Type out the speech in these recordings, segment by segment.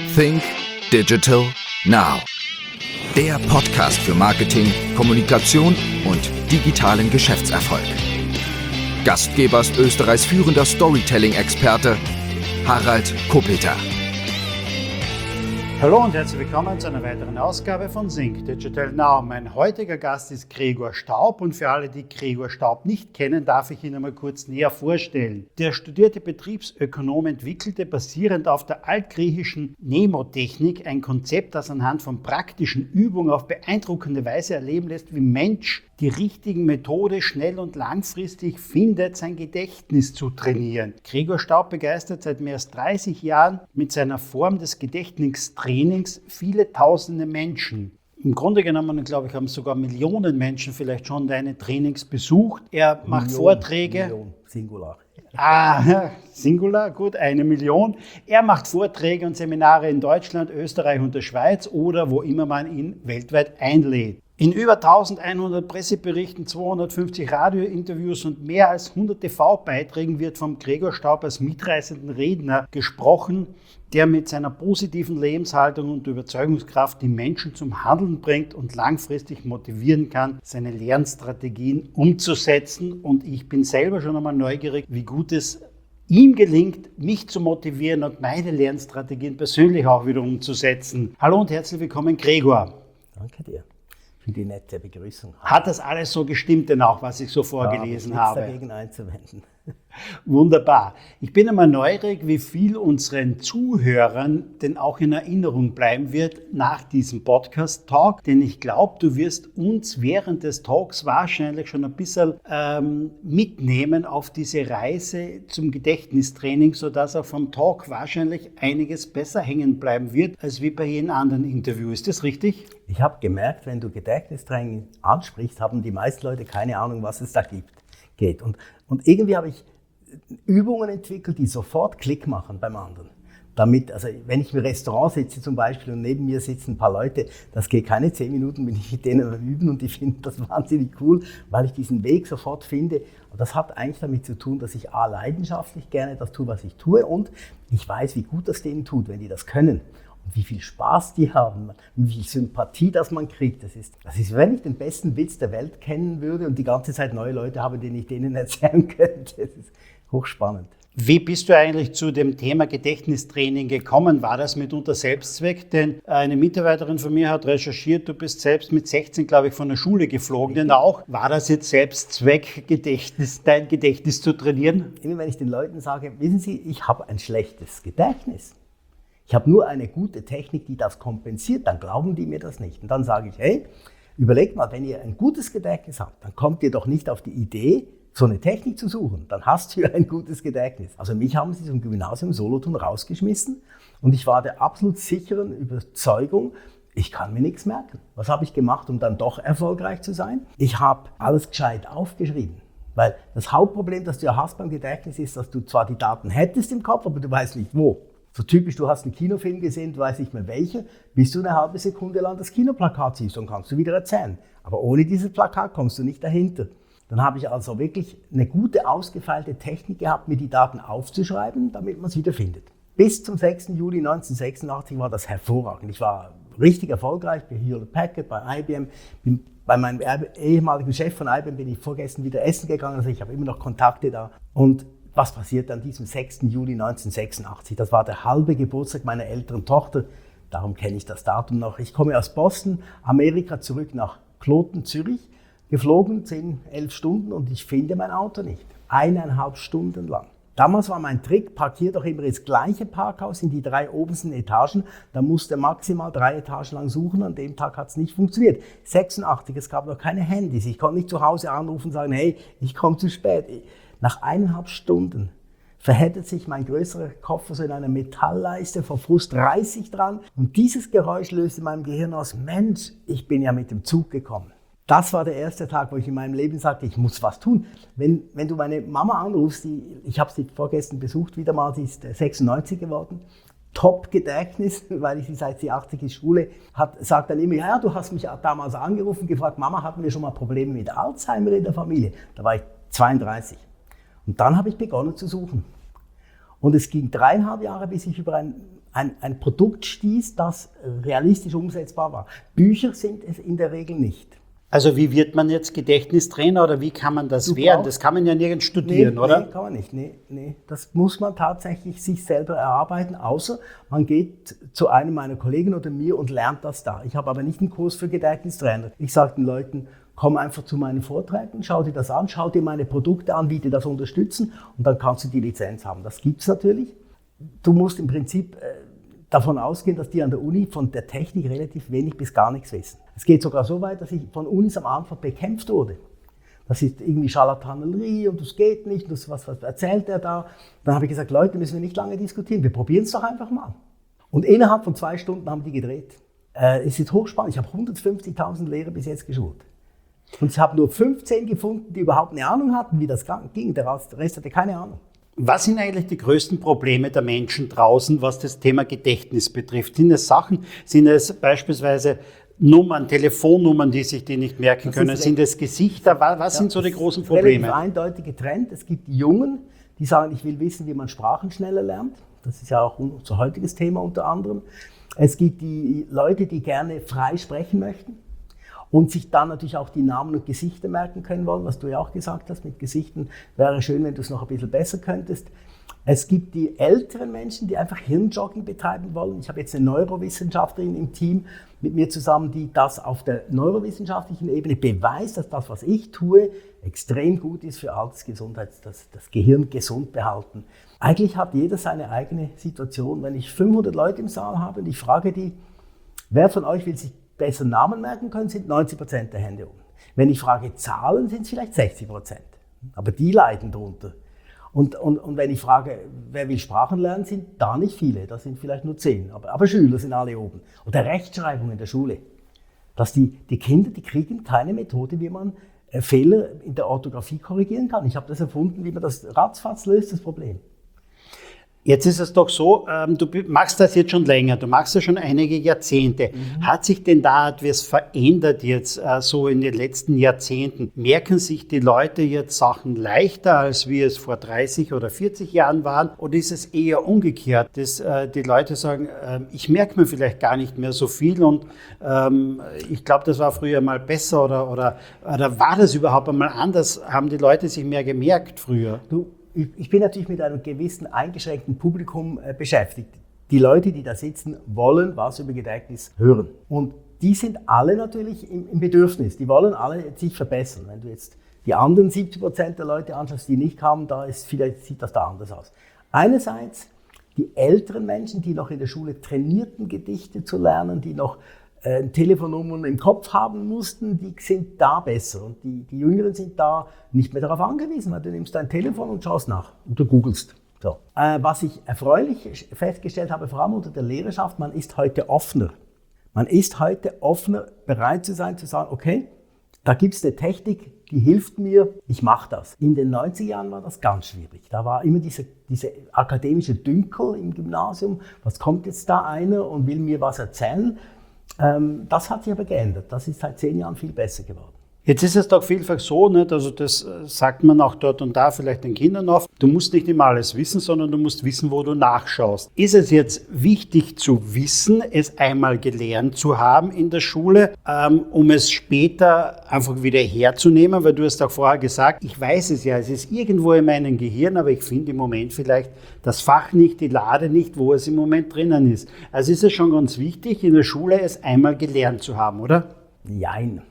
Think Digital Now. Der Podcast für Marketing, Kommunikation und digitalen Geschäftserfolg. Gastgeber ist Österreichs führender Storytelling-Experte Harald Kopeter. Hallo und herzlich willkommen zu einer weiteren Ausgabe von Think Digital Now. Mein heutiger Gast ist Gregor Staub und für alle, die Gregor Staub nicht kennen, darf ich ihn einmal kurz näher vorstellen. Der studierte Betriebsökonom entwickelte basierend auf der altgriechischen Mnemotechnik ein Konzept, das anhand von praktischen Übungen auf beeindruckende Weise erleben lässt, wie Mensch die richtigen Methode schnell und langfristig findet, sein Gedächtnis zu trainieren. Gregor Staub begeistert seit mehr als 30 Jahren mit seiner Form des Gedächtnistrainings viele tausende Menschen. Im Grunde genommen, glaube ich, haben sogar Millionen Menschen vielleicht schon deine Trainings besucht. Er macht Vorträge. Million, Singular. Singular, gut, 1 Million. Er macht Vorträge und Seminare in Deutschland, Österreich und der Schweiz oder wo immer man ihn weltweit einlädt. In über 1100 Presseberichten, 250 Radiointerviews und mehr als 100 TV-Beiträgen wird vom Gregor Staub als mitreißenden Redner gesprochen, der mit seiner positiven Lebenshaltung und Überzeugungskraft die Menschen zum Handeln bringt und langfristig motivieren kann, seine Lernstrategien umzusetzen. Und ich bin selber schon einmal neugierig, wie gut es ihm gelingt, mich zu motivieren und meine Lernstrategien persönlich auch wieder umzusetzen. Hallo und herzlich willkommen, Gregor. Danke dir für die nette Begrüßung. Hat das alles so gestimmt denn auch, was ich so vorgelesen habe? Nichts dagegen einzuwenden. Wunderbar. Ich bin einmal neugierig, wie viel unseren Zuhörern denn auch in Erinnerung bleiben wird nach diesem Podcast-Talk, denn ich glaube, du wirst uns während des Talks wahrscheinlich schon ein bisschen mitnehmen auf diese Reise zum Gedächtnistraining, sodass auch vom Talk wahrscheinlich einiges besser hängen bleiben wird, als wie bei jedem anderen Interview. Ist das richtig? Ich habe gemerkt, wenn du Gedächtnistraining ansprichst, haben die meisten Leute keine Ahnung, was es da geht. Und irgendwie habe ich Übungen entwickelt, die sofort Klick machen beim anderen. Damit, also wenn ich im Restaurant sitze zum Beispiel und neben mir sitzen ein paar Leute, das geht keine 10 Minuten, bin ich mit denen am Üben und die finden das wahnsinnig cool, weil ich diesen Weg sofort finde. Und das hat eigentlich damit zu tun, dass ich leidenschaftlich gerne das tue, was ich tue und ich weiß, wie gut das denen tut, wenn die das können. Und wie viel Spaß die haben, wie viel Sympathie das man kriegt. Das ist, wenn ich den besten Witz der Welt kennen würde und die ganze Zeit neue Leute habe, denen ich denen erzählen könnte. Das ist hochspannend. Wie bist du eigentlich zu dem Thema Gedächtnistraining gekommen? War das mitunter Selbstzweck? Denn eine Mitarbeiterin von mir hat recherchiert, du bist selbst mit 16, glaube ich, von der Schule geflogen. Denn auch, war das jetzt Selbstzweck, dein Gedächtnis zu trainieren? Immer wenn ich den Leuten sage, wissen Sie, ich habe ein schlechtes Gedächtnis. Ich habe nur eine gute Technik, die das kompensiert, dann glauben die mir das nicht. Und dann sage ich, hey, überlegt mal, wenn ihr ein gutes Gedächtnis habt, dann kommt ihr doch nicht auf die Idee, so eine Technik zu suchen. Dann hast du ja ein gutes Gedächtnis. Also mich haben sie zum Gymnasium Solothurn rausgeschmissen und ich war der absolut sicheren Überzeugung, ich kann mir nichts merken. Was habe ich gemacht, um dann doch erfolgreich zu sein? Ich habe alles gescheit aufgeschrieben. Weil das Hauptproblem, das du ja hast beim Gedächtnis, ist, dass du zwar die Daten hättest im Kopf, aber du weißt nicht wo. So typisch, du hast einen Kinofilm gesehen, du weißt nicht mehr welcher, bis du eine halbe Sekunde lang das Kinoplakat siehst und kannst du wieder erzählen. Aber ohne dieses Plakat kommst du nicht dahinter. Dann habe ich also wirklich eine gute, ausgefeilte Technik gehabt, mir die Daten aufzuschreiben, damit man es wieder findet. Bis zum 6. Juli 1986 war das hervorragend. Ich war richtig erfolgreich bei Hewlett Packard, bei IBM. Bei meinem ehemaligen Chef von IBM bin ich vorgestern wieder essen gegangen, also ich habe immer noch Kontakte da. Und was passiert an diesem 6. Juli 1986? Das war der halbe Geburtstag meiner älteren Tochter. Darum kenne ich das Datum noch. Ich komme aus Boston, Amerika, zurück nach Kloten, Zürich, geflogen 10, 11 Stunden und ich finde mein Auto nicht. 1,5 Stunden lang. Damals war mein Trick, parkier doch immer ins gleiche Parkhaus in die 3 obersten Etagen. Da musste maximal 3 Etagen lang suchen. An dem Tag hat es nicht funktioniert. 86, es gab noch keine Handys. Ich konnte nicht zu Hause anrufen und sagen, hey, ich komme zu spät. Nach 1,5 Stunden verhättet sich mein größerer Koffer so in einer Metallleiste, vor Frust reiß ich dran und dieses Geräusch löst in meinem Gehirn aus, Mensch, ich bin ja mit dem Zug gekommen. Das war der erste Tag, wo ich in meinem Leben sagte, ich muss was tun. Wenn du meine Mama anrufst, ich habe sie vorgestern besucht, wieder mal, sie ist 96 geworden, Top-Gedächtnis, weil ich sie seit sie 80 ist Schule, sagt dann immer, ja, du hast mich damals angerufen, gefragt, Mama, hatten wir schon mal Probleme mit Alzheimer in der Familie? Da war ich 32. Und dann habe ich begonnen zu suchen. Und es ging 3,5 Jahre, bis ich über ein Produkt stieß, das realistisch umsetzbar war. Bücher sind es in der Regel nicht. Also wie wird man jetzt Gedächtnistrainer oder wie kann man das werden? Das kann man ja nirgends studieren, oder? Nee, kann man nicht. Nee. Das muss man tatsächlich sich selber erarbeiten, außer man geht zu einem meiner Kollegen oder mir und lernt das da. Ich habe aber nicht einen Kurs für Gedächtnistrainer. Ich sage den Leuten, komm einfach zu meinen Vorträgen, schau dir das an, schau dir meine Produkte an, wie die das unterstützen und dann kannst du die Lizenz haben. Das gibt's natürlich. Du musst im Prinzip davon ausgehen, dass die an der Uni von der Technik relativ wenig bis gar nichts wissen. Es geht sogar so weit, dass ich von Unis am Anfang bekämpft wurde. Das ist irgendwie Scharlatanerie und das geht nicht, das, was erzählt er da? Dann habe ich gesagt, Leute, müssen wir nicht lange diskutieren, wir probieren es doch einfach mal. Und innerhalb von 2 Stunden haben die gedreht. Es ist hochspannend, ich habe 150.000 Lehrer bis jetzt geschult. Und ich habe nur 15 gefunden, die überhaupt eine Ahnung hatten, wie das ging. Der Rest hatte keine Ahnung. Was sind eigentlich die größten Probleme der Menschen draußen, was das Thema Gedächtnis betrifft? Sind es Sachen, sind es beispielsweise Nummern, Telefonnummern, die sich die nicht merken können? Sind es Gesichter? Was sind so die großen Probleme? Relativ eindeutig getrennt. Es gibt die Jungen, die sagen, ich will wissen, wie man Sprachen schneller lernt. Das ist ja auch unser heutiges Thema unter anderem. Es gibt die Leute, die gerne frei sprechen möchten und sich dann natürlich auch die Namen und Gesichter merken können wollen, was du ja auch gesagt hast, mit Gesichtern wäre schön, wenn du es noch ein bisschen besser könntest. Es gibt die älteren Menschen, die einfach Hirnjogging betreiben wollen. Ich habe jetzt eine Neurowissenschaftlerin im Team mit mir zusammen, die das auf der neurowissenschaftlichen Ebene beweist, dass das, was ich tue, extrem gut ist für Altersgesundheit, das Gehirn gesund behalten. Eigentlich hat jeder seine eigene Situation. Wenn ich 500 Leute im Saal habe und ich frage die, wer von euch will sich besser Namen merken können, sind 90% der Hände oben. Wenn ich frage Zahlen, sind es vielleicht 60%. Aber die leiden darunter. Und wenn ich frage, wer will Sprachen lernen, sind da nicht viele. Das sind vielleicht nur 10. Aber Schüler sind alle oben. Oder Rechtschreibung in der Schule. Dass die Kinder, die kriegen keine Methode, wie man Fehler in der Orthographie korrigieren kann. Ich habe das erfunden, wie man das ratzfatz löst, das Problem. Jetzt ist es doch so, du machst das jetzt schon länger, du machst das schon einige Jahrzehnte. Hat sich denn da etwas verändert jetzt so in den letzten Jahrzehnten? Merken sich die Leute jetzt Sachen leichter, als wie es vor 30 oder 40 Jahren waren? Oder ist es eher umgekehrt, dass die Leute sagen, ich merke mir vielleicht gar nicht mehr so viel und ich glaube, das war früher mal besser oder war das überhaupt einmal anders? Haben die Leute sich mehr gemerkt früher? Ich bin natürlich mit einem gewissen eingeschränkten Publikum beschäftigt. Die Leute, die da sitzen, wollen was über Gedächtnis hören. Und die sind alle natürlich im Bedürfnis. Die wollen alle sich verbessern. Wenn du jetzt die anderen 70% der Leute anschaust, die nicht haben, vielleicht sieht das da anders aus. Einerseits die älteren Menschen, die noch in der Schule trainierten, Gedichte zu lernen, die noch Telefonnummern im Kopf haben mussten, die sind da besser. Und die Jüngeren sind da nicht mehr darauf angewiesen, weil du nimmst dein Telefon und schaust nach und du googelst. So. Was ich erfreulich festgestellt habe, vor allem unter der Lehrerschaft, man ist heute offener. Man ist heute offener, bereit zu sein, zu sagen, okay, da gibt es eine Technik, die hilft mir, ich mache das. In den 90er Jahren war das ganz schwierig. Da war immer diese akademische Dünkel im Gymnasium. Was kommt jetzt da einer und will mir was erzählen? Das hat sich aber geändert. Das ist seit 10 Jahren viel besser geworden. Jetzt ist es doch vielfach so, nicht? Also das sagt man auch dort und da vielleicht den Kindern oft, du musst nicht immer alles wissen, sondern du musst wissen, wo du nachschaust. Ist es jetzt wichtig zu wissen, es einmal gelernt zu haben in der Schule, um es später einfach wieder herzunehmen? Weil du hast auch vorher gesagt, ich weiß es ja, es ist irgendwo in meinem Gehirn, aber ich finde im Moment vielleicht das Fach nicht, die Lade nicht, wo es im Moment drinnen ist. Also ist es schon ganz wichtig, in der Schule es einmal gelernt zu haben, oder? Jein.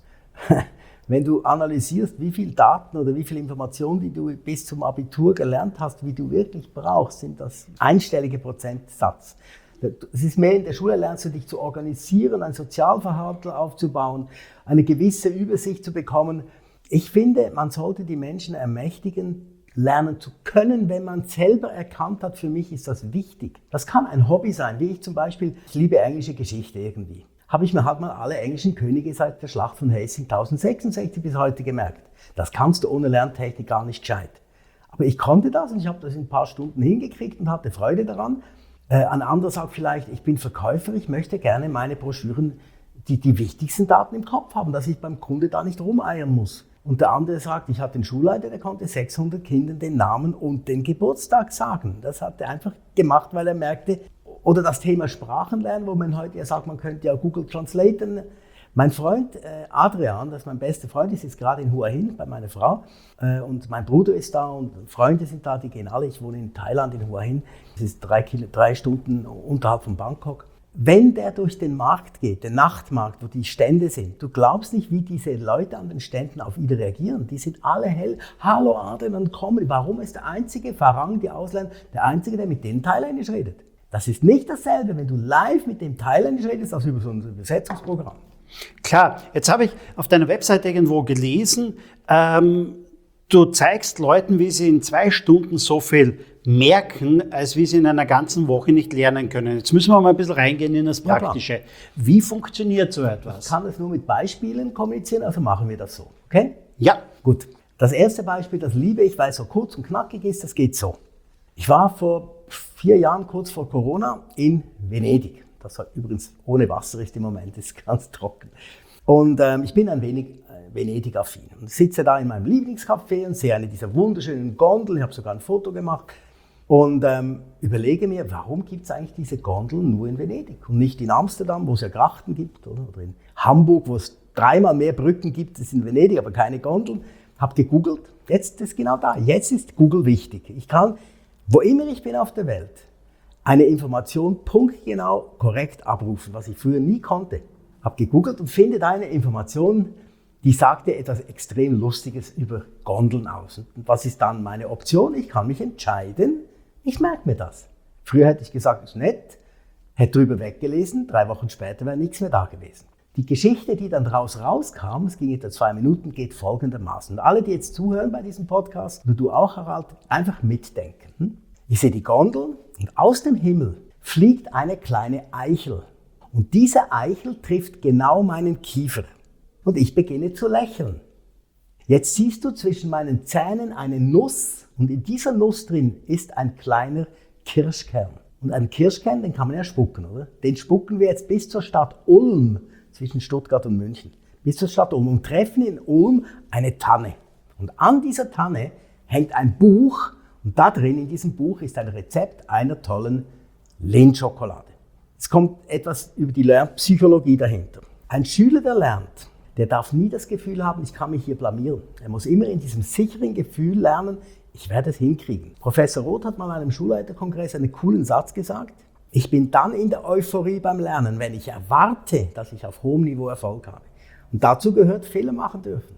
Wenn du analysierst, wie viel Daten oder wie viel Informationen, die du bis zum Abitur gelernt hast, wie du wirklich brauchst, sind das einstellige Prozentsatz. Es ist mehr in der Schule, lernst du dich zu organisieren, ein Sozialverhalten aufzubauen, eine gewisse Übersicht zu bekommen. Ich finde, man sollte die Menschen ermächtigen, lernen zu können, wenn man selber erkannt hat, für mich ist das wichtig. Das kann ein Hobby sein, wie ich zum Beispiel, ich liebe englische Geschichte irgendwie. Habe ich mir halt mal alle englischen Könige seit der Schlacht von Hastings 1066 bis heute gemerkt. Das kannst du ohne Lerntechnik gar nicht gescheit. Aber ich konnte das und ich habe das in ein paar Stunden hingekriegt und hatte Freude daran. Ein anderer sagt vielleicht, ich bin Verkäufer, ich möchte gerne meine Broschüren, die wichtigsten Daten im Kopf haben, dass ich beim Kunde da nicht rumeiern muss. Und der andere sagt, ich hatte einen Schulleiter, der konnte 600 Kindern den Namen und den Geburtstag sagen. Das hat er einfach gemacht, weil er merkte, oder das Thema Sprachenlernen, wo man heute ja sagt, man könnte ja Google Translaten. Mein Freund Adrian, das ist mein bester Freund, ist jetzt gerade in Hua Hin bei meiner Frau. Und mein Bruder ist da und Freunde sind da, die gehen alle. Ich wohne in Thailand, in Hua Hin. Das ist 3 Stunden unterhalb von Bangkok. Wenn der durch den Markt geht, den Nachtmarkt, wo die Stände sind, du glaubst nicht, wie diese Leute an den Ständen auf ihn reagieren. Die sind alle hell. Hallo Adrian, dann kommen. Warum ist der einzige Farang, die Ausländer, der einzige, der mit denen Thailändisch redet? Das ist nicht dasselbe, wenn du live mit dem Thailändisch redest, als über so ein Übersetzungsprogramm. Klar, jetzt habe ich auf deiner Webseite irgendwo gelesen, du zeigst Leuten, wie sie in 2 Stunden so viel merken, als wie sie in einer ganzen Woche nicht lernen können. Jetzt müssen wir mal ein bisschen reingehen in das Praktische. Ja, wie funktioniert so etwas? Ich kann das nur mit Beispielen kommunizieren, also machen wir das so. Okay? Ja. Gut. Das erste Beispiel, das liebe ich, weil es so kurz und knackig ist, das geht so. Ich war vor 4 Jahren, kurz vor Corona, in Venedig. Das war übrigens ohne Wasser ist im Moment, ist ganz trocken. Und ich bin ein wenig Venedig-affin. Und sitze da in meinem Lieblingscafé und sehe eine dieser wunderschönen Gondeln. Ich habe sogar ein Foto gemacht. Und überlege mir, warum gibt es eigentlich diese Gondeln nur in Venedig und nicht in Amsterdam, wo es ja Grachten gibt, oder in Hamburg, wo es 3-mal mehr Brücken gibt als in Venedig, aber keine Gondeln. Habe gegoogelt, jetzt ist genau da. Jetzt ist Google wichtig. Ich kann, wo immer ich bin auf der Welt, eine Information punktgenau korrekt abrufen, was ich früher nie konnte. Habe gegoogelt und finde da eine Information, die sagte etwas extrem Lustiges über Gondeln aus. Und was ist dann meine Option? Ich kann mich entscheiden, ich merke mir das. Früher hätte ich gesagt, ist nett, hätte drüber weggelesen, 3 Wochen später wäre nichts mehr da gewesen. Die Geschichte, die dann daraus rauskam, es ging etwa 2 Minuten, geht folgendermaßen. Und alle, die jetzt zuhören bei diesem Podcast, und du auch, Harald, einfach mitdenken. Ich sehe die Gondel und aus dem Himmel fliegt eine kleine Eichel. Und diese Eichel trifft genau meinen Kiefer. Und ich beginne zu lächeln. Jetzt siehst du zwischen meinen Zähnen eine Nuss und in dieser Nuss drin ist ein kleiner Kirschkern. Und einen Kirschkern, den kann man ja spucken, oder? Den spucken wir jetzt bis zur Stadt Ulm, zwischen Stuttgart und München, bis zur Stadt Ulm und treffen in Ulm eine Tanne. Und an dieser Tanne hängt ein Buch und da drin in diesem Buch ist ein Rezept einer tollen Lindschokolade. Es kommt etwas über die Lernpsychologie dahinter. Ein Schüler, der lernt, der darf nie das Gefühl haben, ich kann mich hier blamieren. Er muss immer in diesem sicheren Gefühl lernen, ich werde es hinkriegen. Professor Roth hat mal an einem Schulleiterkongress einen coolen Satz gesagt. Ich bin dann in der Euphorie beim Lernen, wenn ich erwarte, dass ich auf hohem Niveau Erfolg habe. Und dazu gehört, Fehler machen dürfen.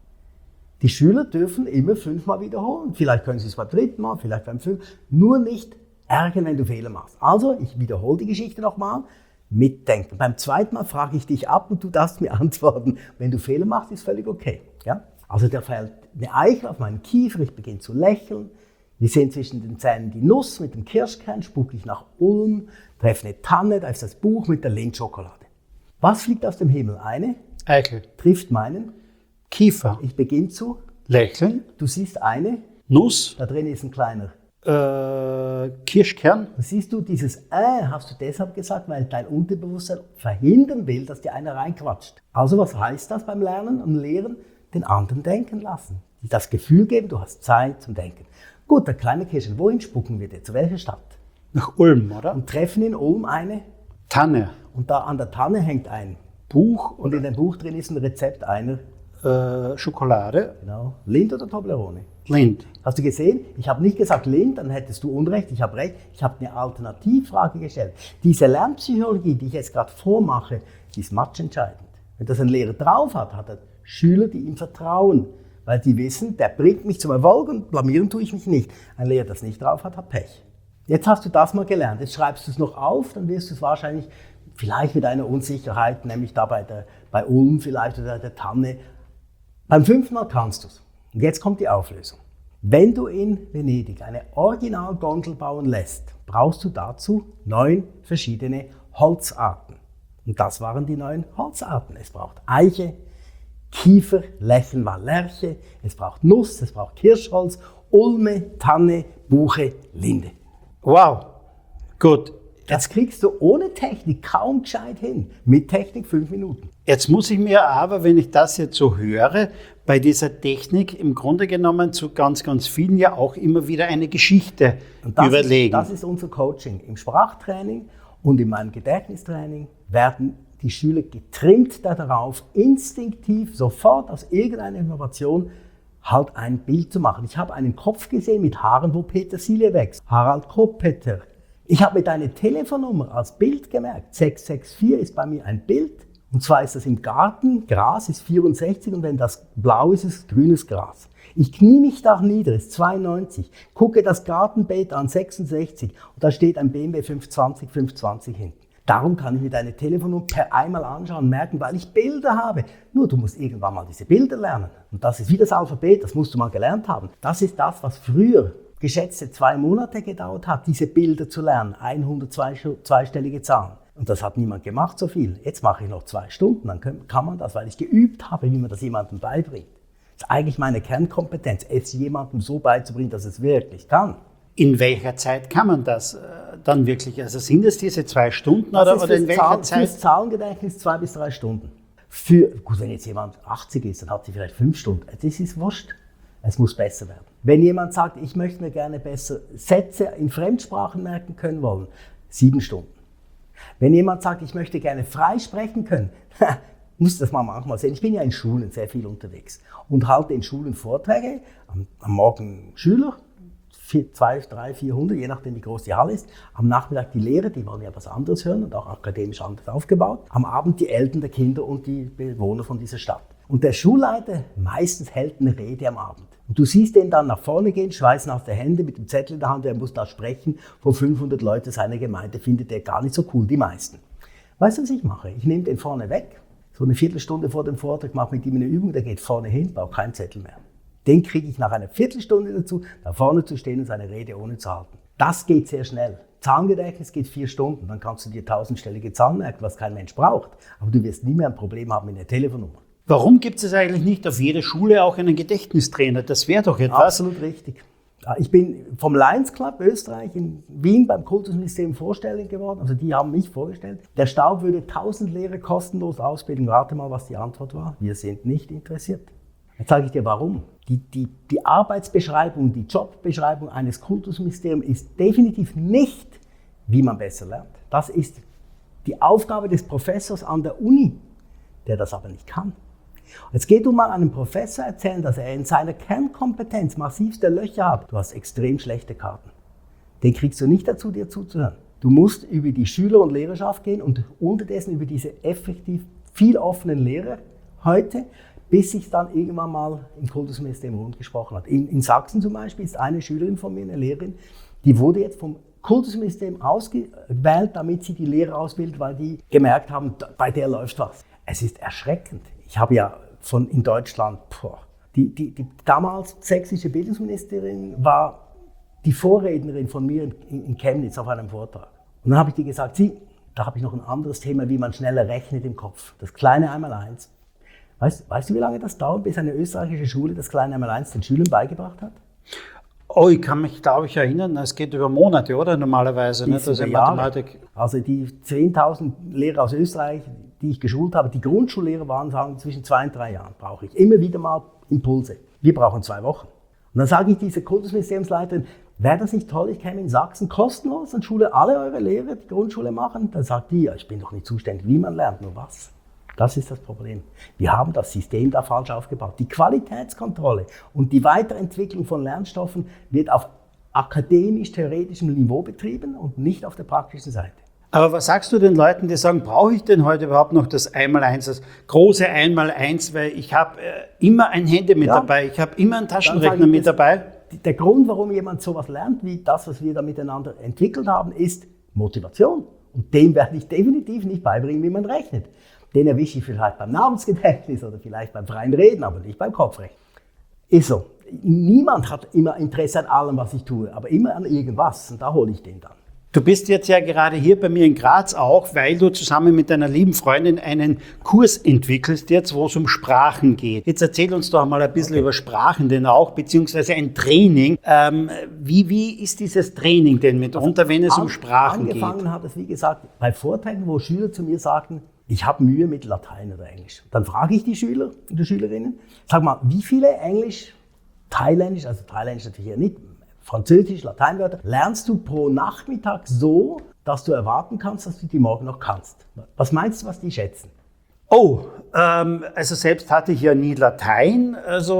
Die Schüler dürfen immer 5-mal wiederholen. Vielleicht können sie es beim 3. Mal, vielleicht beim 5. Nur nicht ärgern, wenn du Fehler machst. Also, ich wiederhole die Geschichte nochmal. Mitdenken. Beim 2. Mal frage ich dich ab und du darfst mir antworten. Wenn du Fehler machst, ist völlig okay. Ja? Also da fällt eine Eichel auf meinen Kiefer, ich beginne zu lächeln. Wir sehen zwischen den Zähnen die Nuss mit dem Kirschkern, spucke ich nach Ulm, treffe eine Tanne, da ist das Buch mit der Lindschokolade. Was fliegt aus dem Himmel? Eine Eichel. Trifft meinen Kiefer. Ich beginne zu lächeln. Du siehst eine Nuss. Da drin ist ein kleiner Kirschkern. Siehst du, dieses hast du deshalb gesagt, weil dein Unterbewusstsein verhindern will, dass dir einer reinquatscht. Also was heißt das beim Lernen und Lehren? Den anderen denken lassen. Das Gefühl geben, du hast Zeit zum Denken. Gut, der kleine Kirschkern, wohin spucken wir dir? Zu welcher Stadt? Nach Ulm, oder? Und treffen in Ulm eine Tanne. Und da an der Tanne hängt ein Buch und in dem Buch drin ist ein Rezept einer Schokolade. Genau. Lind oder Toblerone? Lind. Hast du gesehen? Ich habe nicht gesagt Lind, dann hättest du Unrecht. Ich habe recht. Ich habe eine Alternativfrage gestellt. Diese Lernpsychologie, die ich jetzt gerade vormache, die ist matchentscheidend. Wenn das ein Lehrer drauf hat, hat er Schüler, die ihm vertrauen. Weil die wissen, der bringt mich zum Erfolg und blamieren tue ich mich nicht. Ein Lehrer, das nicht drauf hat, hat Pech. Jetzt hast du das mal gelernt. Jetzt schreibst du es noch auf, dann wirst du es wahrscheinlich, vielleicht mit einer Unsicherheit, nämlich da bei Ulm vielleicht oder der Tanne. Beim 5. Mal kannst du es. Und jetzt kommt die Auflösung. Wenn du in Venedig eine Originalgondel bauen lässt, brauchst du dazu 9 verschiedene Holzarten. Und das waren die 9 Holzarten. Es braucht Eiche, Kiefer, Lächeln war Lärche, es braucht Nuss, es braucht Kirschholz, Ulme, Tanne, Buche, Linde. Wow, gut. Das kriegst du ohne Technik kaum gescheit hin. Mit Technik 5 Minuten. Jetzt muss ich mir aber, wenn ich das jetzt so höre, bei dieser Technik im Grunde genommen zu ganz, ganz vielen ja auch immer wieder eine Geschichte überlegen. Das ist unser Coaching. Im Sprachtraining und in meinem Gedächtnistraining werden die Schüler getrimmt darauf, instinktiv sofort aus irgendeiner Information halt ein Bild zu machen. Ich habe einen Kopf gesehen mit Haaren, wo Petersilie wächst. Harald Koppeter. Ich habe mir deine Telefonnummer als Bild gemerkt. 664 ist bei mir ein Bild. Und zwar ist das im Garten, Gras ist 64 und wenn das blau ist, ist es grünes Gras. Ich knie mich da nieder, ist 92, gucke das Gartenbeet an, 66 und da steht ein BMW 520 hinten. Darum kann ich mir deine Telefonnummer per einmal anschauen, merken, weil ich Bilder habe. Nur du musst irgendwann mal diese Bilder lernen. Und das ist wie das Alphabet, das musst du mal gelernt haben. Das ist das, was früher geschätzte 2 Monate gedauert hat, diese Bilder zu lernen, 100 zweistellige Zahlen. Und das hat niemand gemacht so viel. Jetzt mache ich noch 2 Stunden, dann kann man das, weil ich geübt habe, wie man das jemandem beibringt. Das ist eigentlich meine Kernkompetenz, es jemandem so beizubringen, dass es wirklich kann. In welcher Zeit kann man das dann wirklich? Also sind es diese 2 Stunden oder in welcher Zeit? Fürs Zahlengedächtnis 2 bis 3 Stunden. Gut, wenn jetzt jemand 80 ist, dann hat sie vielleicht 5 Stunden. Das ist wurscht. Es muss besser werden. Wenn jemand sagt, ich möchte mir gerne besser Sätze in Fremdsprachen merken können wollen, 7 Stunden. Wenn jemand sagt, ich möchte gerne frei sprechen können, muss das mal manchmal sehen. Ich bin ja in Schulen sehr viel unterwegs und halte in Schulen Vorträge, am Morgen Schüler, 200, 300, 400, je nachdem wie groß die Halle ist. Am Nachmittag die Lehrer, die wollen ja was anderes hören und auch akademisch anders aufgebaut. Am Abend die Eltern der Kinder und die Bewohner von dieser Stadt. Und der Schulleiter meistens hält eine Rede am Abend. Und du siehst den dann nach vorne gehen, schweißnasse Hände mit dem Zettel in der Hand, er muss da sprechen, vor 500 Leuten seiner Gemeinde, findet er gar nicht so cool, die meisten. Weißt du, was ich mache? Ich nehme den vorne weg, so eine Viertelstunde vor dem Vortrag, mache mit ihm eine Übung, der geht vorne hin, braucht keinen Zettel mehr. Den kriege ich nach einer Viertelstunde dazu, da vorne zu stehen und seine Rede ohne zu halten. Das geht sehr schnell. Zahlengedächtnis geht 4 Stunden, dann kannst du dir 1000-stellige Zahlen merken, was kein Mensch braucht. Aber du wirst nie mehr ein Problem haben mit der Telefonnummer. Warum gibt es eigentlich nicht auf jeder Schule auch einen Gedächtnistrainer? Das wäre doch etwas. Absolut richtig. Ich bin vom Lions Club Österreich in Wien beim Kultusministerium vorstellig geworden. Also die haben mich vorgestellt. Der Staub würde 1000 Lehrer kostenlos ausbilden. Rate mal, was die Antwort war. Wir sind nicht interessiert. Jetzt sage ich dir, warum. Die Arbeitsbeschreibung, die Jobbeschreibung eines Kultusministeriums ist definitiv nicht, wie man besser lernt. Das ist die Aufgabe des Professors an der Uni, der das aber nicht kann. Jetzt geht du mal einem Professor erzählen, dass er in seiner Kernkompetenz massivste Löcher hat. Du hast extrem schlechte Karten. Den kriegst du nicht dazu, dir zuzuhören. Du musst über die Schüler- und Lehrerschaft gehen und unterdessen über diese effektiv viel offenen Lehrer heute, bis sich dann irgendwann mal im Kultusministerium rundgesprochen hat. In Sachsen zum Beispiel ist eine Schülerin von mir, eine Lehrerin, die wurde jetzt vom Kultusministerium ausgewählt, damit sie die Lehrer ausbildet, weil die gemerkt haben, bei der läuft was. Es ist erschreckend. Ich habe ja in Deutschland, die damals sächsische Bildungsministerin war die Vorrednerin von mir in Chemnitz auf einem Vortrag. Und dann habe ich dir gesagt, da habe ich noch ein anderes Thema, wie man schneller rechnet im Kopf. Das kleine Einmaleins. Weißt du, wie lange das dauert, bis eine österreichische Schule das kleine Einmaleins den Schülern beigebracht hat? Oh, ich kann mich, glaube ich, erinnern, es geht über Monate, oder? Normalerweise. Nicht? Also Mathematik. Also die 10.000 Lehrer aus Österreich, die ich geschult habe, die Grundschullehrer waren, sagen, zwischen 2 und 3 Jahren brauche ich immer wieder mal Impulse. Wir brauchen 2 Wochen. Und dann sage ich dieser Kultusministeriumsleiterin, wäre das nicht toll, ich käme in Sachsen kostenlos und schule alle eure Lehrer, die Grundschule machen? Dann sagt die, ja, ich bin doch nicht zuständig, wie man lernt, nur was. Das ist das Problem. Wir haben das System da falsch aufgebaut. Die Qualitätskontrolle und die Weiterentwicklung von Lernstoffen wird auf akademisch-theoretischem Niveau betrieben und nicht auf der praktischen Seite. Aber was sagst du den Leuten, die sagen, brauche ich denn heute überhaupt noch das Einmaleins, das große Einmaleins, weil ich habe immer ein Handy mit dabei, ich habe immer einen Taschenrechner mit dabei? Der Grund, warum jemand sowas lernt, wie das, was wir da miteinander entwickelt haben, ist Motivation. Und dem werde ich definitiv nicht beibringen, wie man rechnet. Den erwische ich vielleicht beim Namensgedächtnis oder vielleicht beim freien Reden, aber nicht beim Kopfrechnen. Ist so. Niemand hat immer Interesse an allem, was ich tue, aber immer an irgendwas. Und da hole ich den dann. Du bist jetzt ja gerade hier bei mir in Graz auch, weil du zusammen mit deiner lieben Freundin einen Kurs entwickelst jetzt, wo es um Sprachen geht. Jetzt erzähl uns doch mal ein bisschen über Sprachen denn auch, beziehungsweise ein Training. Wie ist dieses Training denn mitunter, wenn es um Sprachen geht? Angefangen hat es, wie gesagt, bei Vorträgen, wo Schüler zu mir sagten, ich habe Mühe mit Latein oder Englisch. Dann frage ich die Schüler und die Schülerinnen, sag mal, wie viele Englisch, Thailändisch, also Thailändisch natürlich eher nicht, Französisch, Lateinwörter, lernst du pro Nachmittag so, dass du erwarten kannst, dass du die morgen noch kannst? Was meinst du, was die schätzen? Also selbst hatte ich ja nie Latein,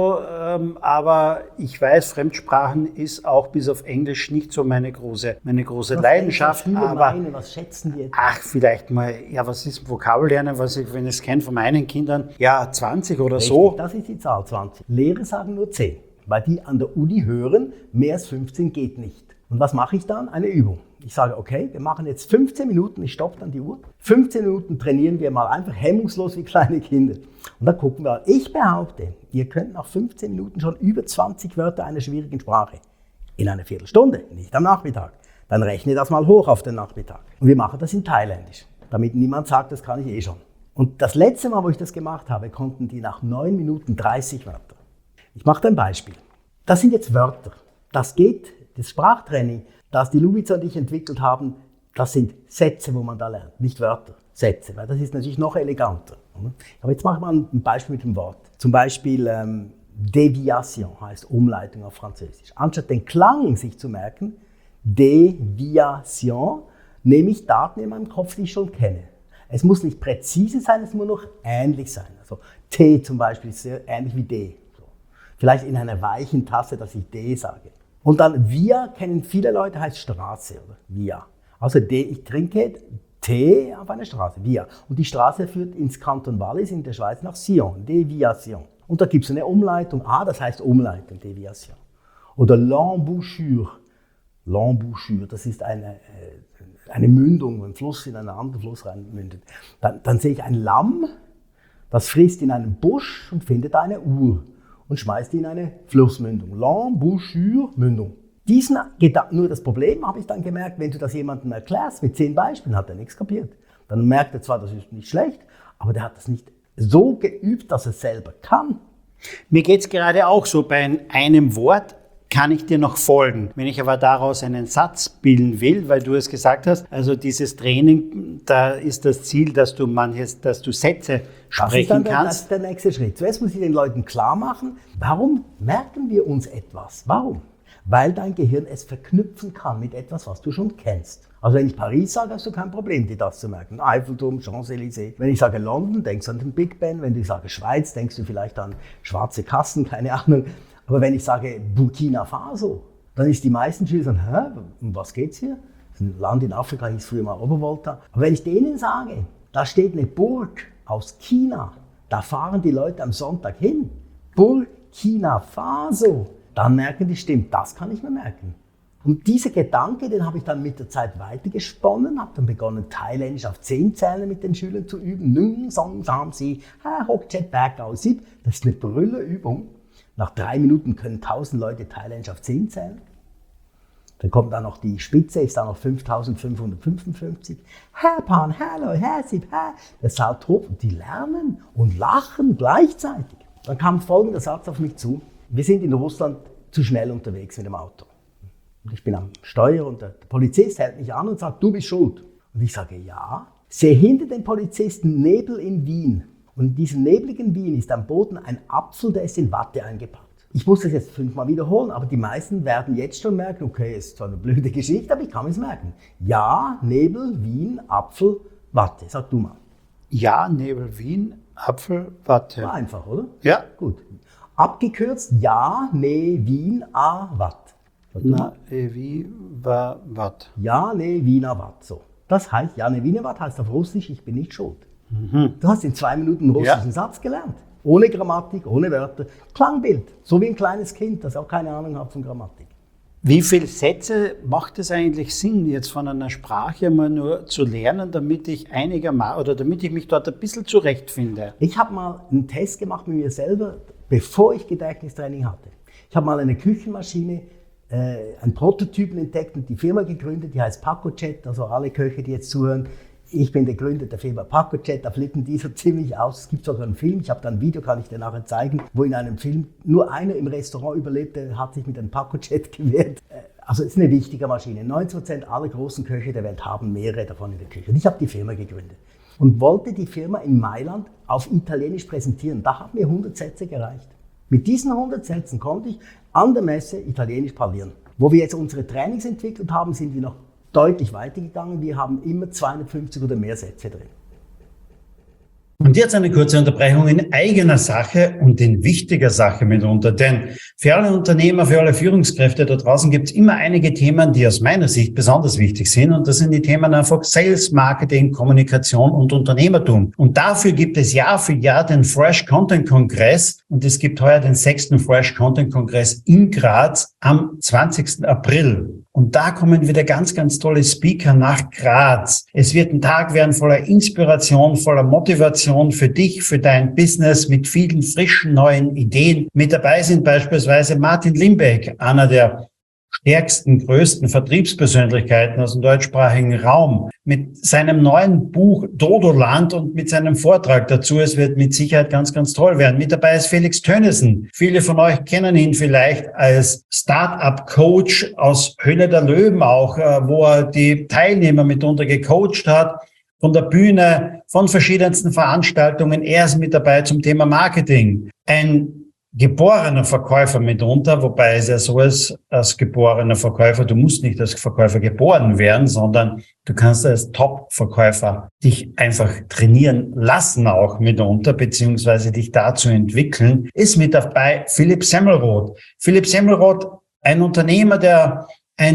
aber ich weiß, Fremdsprachen ist auch bis auf Englisch nicht so meine große Leidenschaft. Was schätzen die jetzt? Vielleicht mal, was ist Vokabellernen, wenn ich es kenne von meinen Kindern, 20 oder Richtig, so. Das ist die Zahl 20. Lehrer sagen nur 10. Weil die an der Uni hören, mehr als 15 geht nicht. Und was mache ich dann? Eine Übung. Ich sage, okay, wir machen jetzt 15 Minuten, ich stoppe dann die Uhr. 15 Minuten trainieren wir mal einfach hemmungslos wie kleine Kinder. Und dann gucken wir, ich behaupte, ihr könnt nach 15 Minuten schon über 20 Wörter einer schwierigen Sprache. In einer Viertelstunde, nicht am Nachmittag. Dann rechne das mal hoch auf den Nachmittag. Und wir machen das in Thailändisch, damit niemand sagt, das kann ich eh schon. Und das letzte Mal, wo ich das gemacht habe, konnten die nach 9 Minuten 30 Wörter. Ich mache ein Beispiel. Das sind jetzt Wörter. Das Sprachtraining, das die Lubica und ich entwickelt haben, das sind Sätze, wo man da lernt, nicht Wörter, Sätze, weil das ist natürlich noch eleganter. Aber jetzt machen wir ein Beispiel mit dem Wort. Zum Beispiel Déviation heißt Umleitung auf Französisch. Anstatt den Klang sich zu merken, Déviation, nehme ich Daten in meinem Kopf, die ich schon kenne. Es muss nicht präzise sein, es muss nur noch ähnlich sein. Also T zum Beispiel ist sehr ähnlich wie D. Vielleicht in einer weichen Tasse, dass ich D sage. Und dann Via kennen viele Leute, heißt Straße, oder? Via. Also ich trinke Tee auf einer Straße, Via. Und die Straße führt ins Kanton Wallis in der Schweiz nach Sion, Déviation. Und da gibt es eine Umleitung, das heißt Umleitung, Déviation. Oder L'embouchure. L'embouchure, das ist eine Mündung, wo ein Fluss in einen anderen Fluss reinmündet. Dann sehe ich ein Lamm, das frisst in einem Busch und findet eine Uhr. Und schmeißt ihn in eine Flussmündung. L'embouchure, Mündung. Nur das Problem habe ich dann gemerkt, wenn du das jemandem erklärst, mit 10 Beispielen, hat er nichts kapiert. Dann merkt er zwar, das ist nicht schlecht, aber der hat das nicht so geübt, dass er es selber kann. Mir geht es gerade auch so, bei einem Wort kann ich dir noch folgen. Wenn ich aber daraus einen Satz bilden will, weil du es gesagt hast, also dieses Training, da ist das Ziel, dass du Sätze sprechen kannst. Das ist der nächste Schritt. Zuerst muss ich den Leuten klar machen, warum merken wir uns etwas? Warum? Weil dein Gehirn es verknüpfen kann mit etwas, was du schon kennst. Also wenn ich Paris sage, hast du kein Problem, dir das zu merken. Eiffelturm, Champs-Élysées. Wenn ich sage London, denkst du an den Big Ben. Wenn ich sage Schweiz, denkst du vielleicht an schwarze Kassen, keine Ahnung. Aber wenn ich sage Burkina Faso, dann ist die meisten Schüler sagen, um was geht's hier? Das ist ein Land in Afrika, hieß früher mal Obervolta. Aber wenn ich denen sage, da steht eine Burg aus China, da fahren die Leute am Sonntag hin, Burkina Faso, dann merken die, stimmt, das kann ich mir merken. Und dieser Gedanke, den habe ich dann mit der Zeit weitergesponnen, habe dann begonnen, Thailändisch auf 10 Zählen mit den Schülern zu üben. Nung, song, sam, si, ha, hock, chet, back, aus, sip. Das ist eine Brüllerübung. Nach 3 Minuten können 1000 Leute Thailändisch auf 10 zählen. Dann kommt dann noch die Spitze, ist dann noch 5555. Pan, hallo, Sip, ha. Das saut hoch und die lernen und lachen gleichzeitig. Dann kam folgender Satz auf mich zu. Wir sind in Russland zu schnell unterwegs mit dem Auto. Und ich bin am Steuer und der Polizist hält mich an und sagt, du bist schuld. Und ich sage, ja. Sehe hinter den Polizisten Nebel in Wien. Und in diesem nebligen Wien ist am Boden ein Apfel, der ist in Watte eingepackt. Ich muss das jetzt 5-mal wiederholen, aber die meisten werden jetzt schon merken, okay, ist zwar eine blöde Geschichte, aber ich kann es merken. Ja, Nebel, Wien, Apfel, Watte. Sag du mal. Ja, Nebel, Wien, Apfel, Watte. War einfach, oder? Ja. Gut. Abgekürzt, ja, ne, Wien, a, Watt. Na, wie, war, Watt. Ja, ne, Wiener, Watt. So. Das heißt, ja, ne, Wiener, Watt heißt auf Russisch, ich bin nicht schuld. Du hast in 2 Minuten einen russischen Satz gelernt. Ohne Grammatik, ohne Wörter. Klangbild. So wie ein kleines Kind, das auch keine Ahnung hat von Grammatik. Wie viele Sätze macht es eigentlich Sinn, jetzt von einer Sprache mal nur zu lernen, damit ich damit ich mich dort ein bisschen zurechtfinde? Ich habe mal einen Test gemacht mit mir selber, bevor ich Gedächtnistraining hatte. Ich habe mal eine Küchenmaschine einen Prototypen entdeckt und die Firma gegründet, die heißt PacoJet, also alle Köche, die jetzt zuhören. Ich bin der Gründer der Firma PacoJet, da flippen die so ziemlich aus. Es gibt sogar einen Film, ich habe da ein Video, kann ich dir nachher zeigen, wo in einem Film nur einer im Restaurant überlebte, hat sich mit einem PacoJet gewehrt. Also es ist eine wichtige Maschine. 90% aller großen Köche der Welt haben mehrere davon in der Küche. Und ich habe die Firma gegründet und wollte die Firma in Mailand auf Italienisch präsentieren. Da haben mir 100 Sätze gereicht. Mit diesen 100 Sätzen konnte ich an der Messe Italienisch parlieren. Wo wir jetzt unsere Trainings entwickelt haben, sind wir noch deutlich weitergegangen. Wir haben immer 250 oder mehr Sätze drin. Und jetzt eine kurze Unterbrechung in eigener Sache und in wichtiger Sache mitunter. Denn für alle Unternehmer, für alle Führungskräfte da draußen gibt es immer einige Themen, die aus meiner Sicht besonders wichtig sind. Und das sind die Themen einfach Sales, Marketing, Kommunikation und Unternehmertum. Und dafür gibt es Jahr für Jahr den Fresh Content Kongress. Und es gibt heuer den 6. Fresh Content Kongress in Graz am 20. April. Und da kommen wieder ganz, ganz tolle Speaker nach Graz. Es wird ein Tag werden voller Inspiration, voller Motivation für dich, für dein Business mit vielen frischen neuen Ideen. Mit dabei sind beispielsweise Martin Limbeck, einer der stärksten, größten Vertriebspersönlichkeiten aus dem deutschsprachigen Raum, mit seinem neuen Buch Dodoland und mit seinem Vortrag dazu. Es wird mit Sicherheit ganz, ganz toll werden. Mit dabei ist Felix Tönnissen. Viele von euch kennen ihn vielleicht als Start-up-Coach aus Höhle der Löwen auch, wo er die Teilnehmer mitunter gecoacht hat. Von der Bühne, von verschiedensten Veranstaltungen. Er ist mit dabei zum Thema Marketing. Ein geborener Verkäufer mitunter, wobei es ja so ist, als geborener Verkäufer, du musst nicht als Verkäufer geboren werden, sondern du kannst als Top-Verkäufer dich einfach trainieren lassen auch mitunter, beziehungsweise dich dazu entwickeln, ist mit dabei Philipp Semmelroth. Philipp Semmelroth, ein Unternehmer, der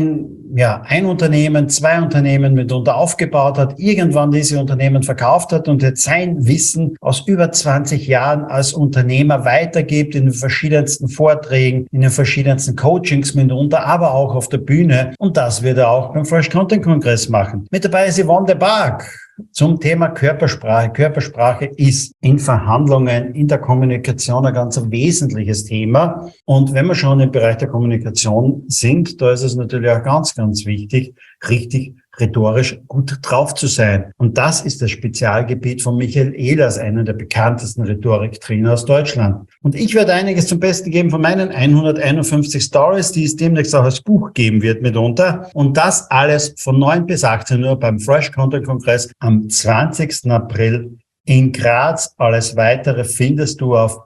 ein Unternehmen, 2 Unternehmen mitunter aufgebaut hat, irgendwann diese Unternehmen verkauft hat und jetzt sein Wissen aus über 20 Jahren als Unternehmer weitergibt in den verschiedensten Vorträgen, in den verschiedensten Coachings mitunter, aber auch auf der Bühne. Und das wird er auch beim Fresh Content Kongress machen. Mit dabei ist Yvonne de Barg zum Thema Körpersprache. Körpersprache ist in Verhandlungen, in der Kommunikation ein ganz wesentliches Thema. Und wenn wir schon im Bereich der Kommunikation sind, da ist es natürlich auch ganz, ganz wichtig, richtig rhetorisch gut drauf zu sein. Und das ist das Spezialgebiet von Michael Ehlers, einer der bekanntesten Rhetoriktrainer aus Deutschland. Und ich werde einiges zum Besten geben von meinen 151 Stories, die es demnächst auch als Buch geben wird mitunter. Und das alles von 9 bis 18 Uhr beim Fresh Content Kongress am 20. April in Graz. Alles Weitere findest du auf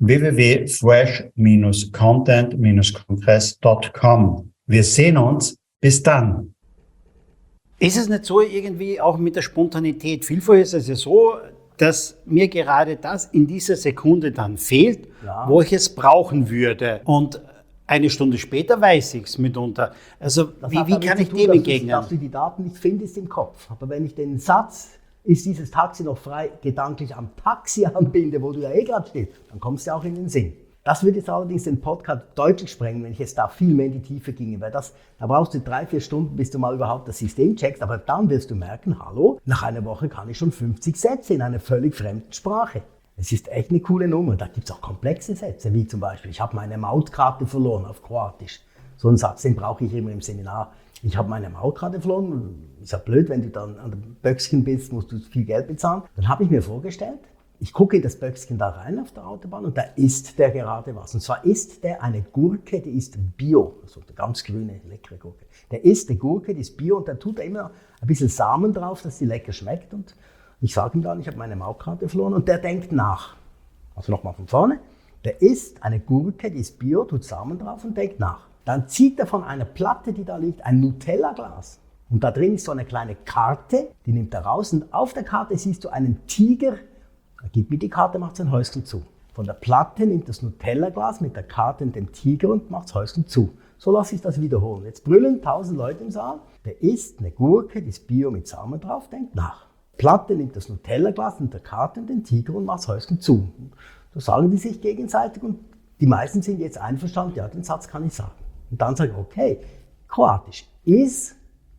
www.fresh-content-kongress.com. Wir sehen uns. Bis dann. Ist es nicht so irgendwie auch mit der Spontanität? Vielfach ist es ja so, dass mir gerade das in dieser Sekunde dann fehlt, wo ich es brauchen würde. Und eine Stunde später weiß ich es mitunter. Also wie kann ich dem entgegnen? Dass du die Daten nicht findest im Kopf. Aber wenn ich den Satz, ist dieses Taxi noch frei, gedanklich am Taxi anbinde, wo du ja gerade stehst, dann kommst du auch in den Sinn. Das würde jetzt allerdings den Podcast deutlich sprengen, wenn ich jetzt da viel mehr in die Tiefe ginge, weil da brauchst du 3-4 Stunden, bis du mal überhaupt das System checkst, aber dann wirst du merken, hallo, nach einer Woche kann ich schon 50 Sätze in einer völlig fremden Sprache. Es ist echt eine coole Nummer. Da gibt es auch komplexe Sätze, wie zum Beispiel, ich habe meine Mautkarte verloren auf Kroatisch. So einen Satz, den brauche ich immer im Seminar. Ich habe meine Mautkarte verloren, ist ja blöd, wenn du dann an dem Böckchen bist, musst du viel Geld bezahlen. Dann habe ich mir vorgestellt, ich gucke in das Böckchen da rein auf der Autobahn und da isst der gerade was. Und zwar isst der eine Gurke, die ist Bio, also eine ganz grüne, leckere Gurke. Der isst eine Gurke, die ist Bio und da tut er immer ein bisschen Samen drauf, dass die lecker schmeckt. Und ich sage ihm dann, ich habe meine Mautkarte verloren und der denkt nach. Also nochmal von vorne. Der isst eine Gurke, die ist Bio, tut Samen drauf und denkt nach. Dann zieht er von einer Platte, die da liegt, ein Nutella-Glas. Und da drin ist so eine kleine Karte, die nimmt er raus und auf der Karte siehst du einen Tiger. Er gibt mir die Karte, macht sein Häuschen zu. Von der Platte nimmt das Nutella-Glas mit der Karte und dem Tiger und macht das Häuschen zu. So lasse ich das wiederholen. Jetzt brüllen 1000 Leute im Saal. Der isst eine Gurke, die ist Bio mit Samen drauf, denkt nach. Platte nimmt das Nutella-Glas mit der Karte und den Tiger und macht das Häuschen zu. So sagen die sich gegenseitig und die meisten sind jetzt einverstanden, ja, den Satz kann ich sagen. Und dann sage ich, okay, Kroatisch. Is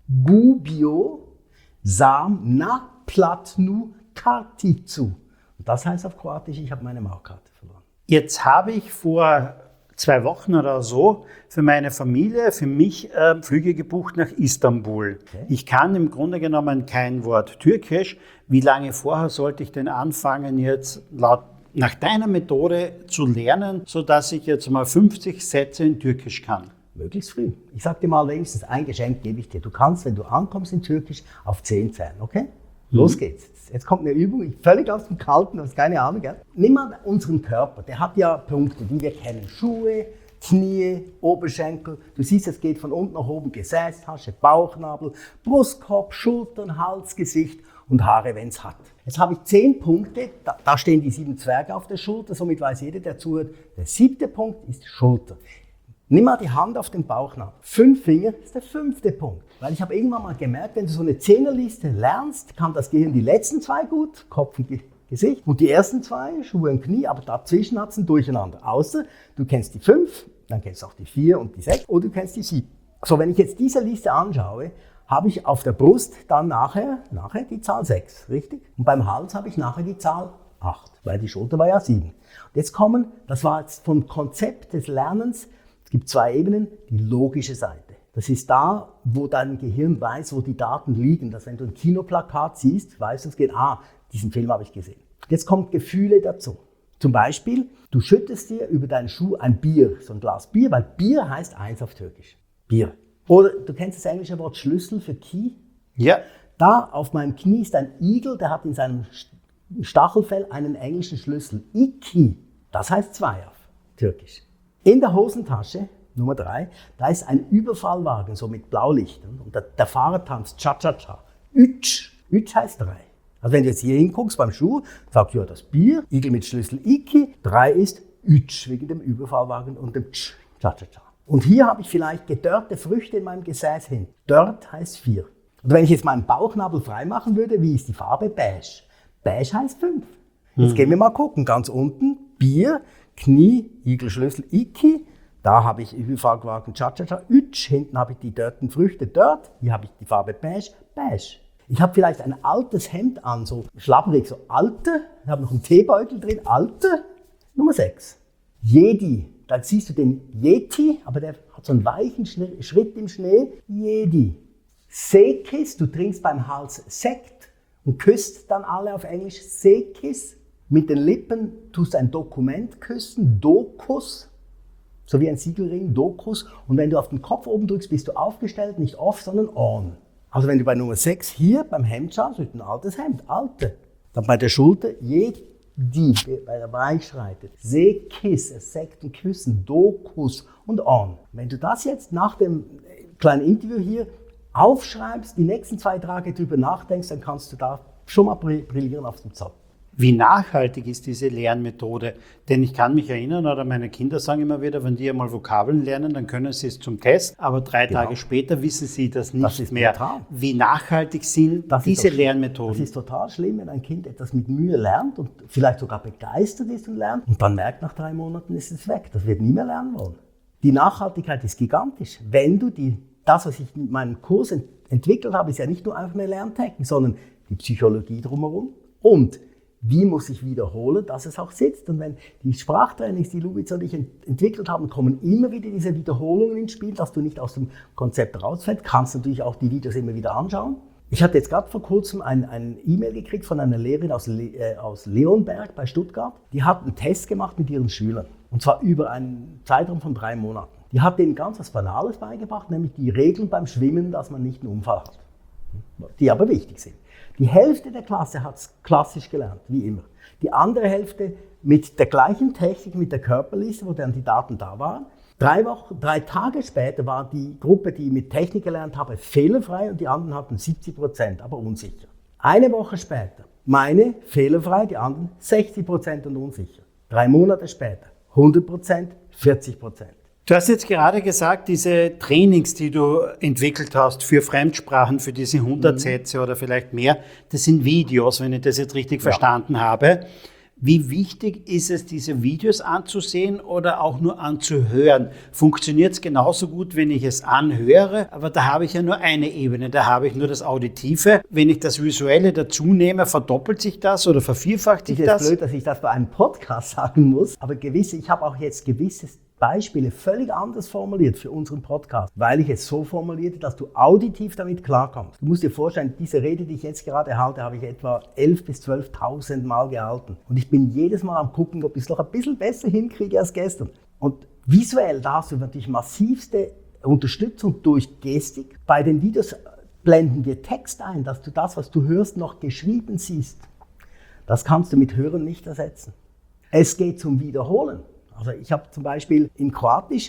gubio sam na platnu karticu. Und das heißt auf Kroatisch, ich habe meine Mautkarte verloren. Jetzt habe ich vor 2 Wochen oder so für meine Familie, für mich Flüge gebucht nach Istanbul. Okay. Ich kann im Grunde genommen kein Wort Türkisch. Wie lange vorher sollte ich denn anfangen, jetzt nach deiner Methode zu lernen, sodass ich jetzt mal 50 Sätze in Türkisch kann? Möglichst früh. Ich sag dir mal wenigstens ein Geschenk gebe ich dir. Du kannst, wenn du ankommst in Türkisch, auf 10 zählen, okay? Los geht's. Jetzt kommt eine Übung, völlig aus dem Kalten, du hast keine Ahnung, gell? Nimm mal unseren Körper, der hat ja Punkte, die wir kennen. Schuhe, Knie, Oberschenkel. Du siehst, es geht von unten nach oben, Gesäßtasche, Bauchnabel, Brustkorb, Schultern, Hals, Gesicht und Haare, wenn es hat. Jetzt habe ich 10 Punkte, da stehen die 7 Zwerge auf der Schulter, somit weiß jeder, der zuhört, der 7. Punkt ist Schulter. Nimm mal die Hand auf den Bauchnabel. 5 Finger ist der 5. Punkt. Weil ich habe irgendwann mal gemerkt, wenn du so eine 10er-Liste lernst, kann das Gehirn die letzten 2 gut, Kopf und Gesicht, und die ersten 2, Schuhe und Knie, aber dazwischen hat es ein Durcheinander. Außer du kennst die 5, dann kennst du auch die 4 und die 6 oder du kennst die 7. So, wenn ich jetzt diese Liste anschaue, habe ich auf der Brust dann nachher die Zahl 6, richtig? Und beim Hals habe ich nachher die Zahl 8, weil die Schulter war ja 7. Und jetzt das war jetzt vom Konzept des Lernens. Es gibt 2 Ebenen, die logische Seite. Das ist da, wo dein Gehirn weiß, wo die Daten liegen. Dass wenn du ein Kinoplakat siehst, weißt du, es geht, diesen Film habe ich gesehen. Jetzt kommt Gefühle dazu. Zum Beispiel, du schüttest dir über deinen Schuh ein Bier, so ein Glas Bier, weil Bier heißt 1 auf Türkisch. Bier. Oder du kennst das englische Wort Schlüssel für Key? Ja. Da auf meinem Knie ist ein Igel, der hat in seinem Stachelfell einen englischen Schlüssel. Iki. Das heißt 2 auf Türkisch. In der Hosentasche, Nummer 3, da ist ein Überfallwagen, so mit Blaulichtern. Und der Fahrer tanzt Cha-Cha-Cha. Ütsch. Ütsch heißt 3. Also wenn du jetzt hier hinguckst beim Schuh, sagst du ja das Bier, Igel mit Schlüssel Iki. 3 ist Ütsch, wegen dem Überfallwagen und dem Tsch, Cha-Cha-Cha. Und hier habe ich vielleicht gedörrte Früchte in meinem Gesäß hin. Dört heißt 4. Und wenn ich jetzt meinen Bauchnabel frei machen würde, wie ist die Farbe? Beige. Beige heißt 5. Jetzt gehen wir mal gucken. Ganz unten Bier, Knie, Igelschlüssel, Iki. Da habe ich Überfallwagen, Cha-Cha-Cha, Ütsch. Hinten habe ich die dörrten Früchte, Dört. Hier habe ich die Farbe Beige, Beige. Ich habe vielleicht ein altes Hemd an, so schlabberig, so alte. Ich habe noch einen Teebeutel drin, alte. Nummer 6. Jedi. Da siehst du den Yeti, aber der hat so einen weichen Schritt im Schnee. Jedi. Sekis, du trinkst beim Hals Sekt und küsst dann alle auf Englisch. Sekis. Mit den Lippen tust du ein Dokument küssen, Dokus, so wie ein Siegelring, Dokus. Und wenn du auf den Kopf oben drückst, bist du aufgestellt, nicht off, sondern on. Also wenn du bei Nummer 6 hier beim Hemd schaust, ist ein altes Hemd, alte. Dann bei der Schulter, Jedi, bei der Weichschreitet, Sekis, Sekt und Küssen, Dokus und on. Wenn du das jetzt nach dem kleinen Interview hier aufschreibst, die nächsten 2 Tage drüber nachdenkst, dann kannst du da schon mal brillieren auf dem Zopf. Wie nachhaltig ist diese Lernmethode? Denn ich kann mich erinnern, oder meine Kinder sagen immer wieder, wenn die einmal Vokabeln lernen, dann können sie es zum Test, aber 3 Tage später wissen sie das nicht mehr. Total. Wie nachhaltig sind diese Lernmethoden? Das ist total schlimm, wenn ein Kind etwas mit Mühe lernt und vielleicht sogar begeistert ist und lernt und dann merkt, nach 3 Monaten ist es weg. Das wird nie mehr lernen wollen. Die Nachhaltigkeit ist gigantisch. Wenn du das, was ich mit meinem Kurs entwickelt habe, ist ja nicht nur einfach eine Lerntechnik, sondern die Psychologie drumherum und wie muss ich wiederholen, dass es auch sitzt. Und wenn die Sprachtrainings, die Lubitz und ich entwickelt haben, kommen immer wieder diese Wiederholungen ins Spiel, dass du nicht aus dem Konzept rausfällst. Kannst natürlich auch die Videos immer wieder anschauen. Ich hatte jetzt gerade vor kurzem ein E-Mail gekriegt von einer Lehrerin aus Leonberg bei Stuttgart. Die hat einen Test gemacht mit ihren Schülern. Und zwar über einen Zeitraum von 3 Monaten. Die hat denen ganz was Banales beigebracht, nämlich die Regeln beim Schwimmen, dass man nicht einen Unfall hat. Die aber wichtig sind. Die Hälfte der Klasse hat es klassisch gelernt, wie immer. Die andere Hälfte mit der gleichen Technik, mit der Körperliste, wo dann die Daten da waren. 3 Tage später war die Gruppe, die mit Technik gelernt habe, fehlerfrei und die anderen hatten 70%, aber unsicher. 1 Woche später, meine fehlerfrei, die anderen 60% und unsicher. 3 Monate später, 100%, 40%. Du hast jetzt gerade gesagt, diese Trainings, die du entwickelt hast für Fremdsprachen, für diese 100 Sätze oder vielleicht mehr, das sind Videos, wenn ich das jetzt richtig verstanden habe. Wie wichtig ist es, diese Videos anzusehen oder auch nur anzuhören? Funktioniert es genauso gut, wenn ich es anhöre? Aber da habe ich ja nur eine Ebene, da habe ich nur das Auditive. Wenn ich das Visuelle dazu nehme, verdoppelt sich das oder vervierfacht sich das? Es ist blöd, dass ich das bei einem Podcast sagen muss, aber ich habe auch jetzt gewisses Beispiele völlig anders formuliert für unseren Podcast, weil ich es so formulierte, dass du auditiv damit klarkommst. Du musst dir vorstellen, diese Rede, die ich jetzt gerade halte, habe ich etwa 11.000 bis 12.000 Mal gehalten. Und ich bin jedes Mal am gucken, ob ich es noch ein bisschen besser hinkriege als gestern. Und visuell, da hast du natürlich massivste Unterstützung durch Gestik. Bei den Videos blenden wir Text ein, dass du das, was du hörst, noch geschrieben siehst. Das kannst du mit Hören nicht ersetzen. Es geht zum Wiederholen. Also ich habe zum Beispiel in Kroatisch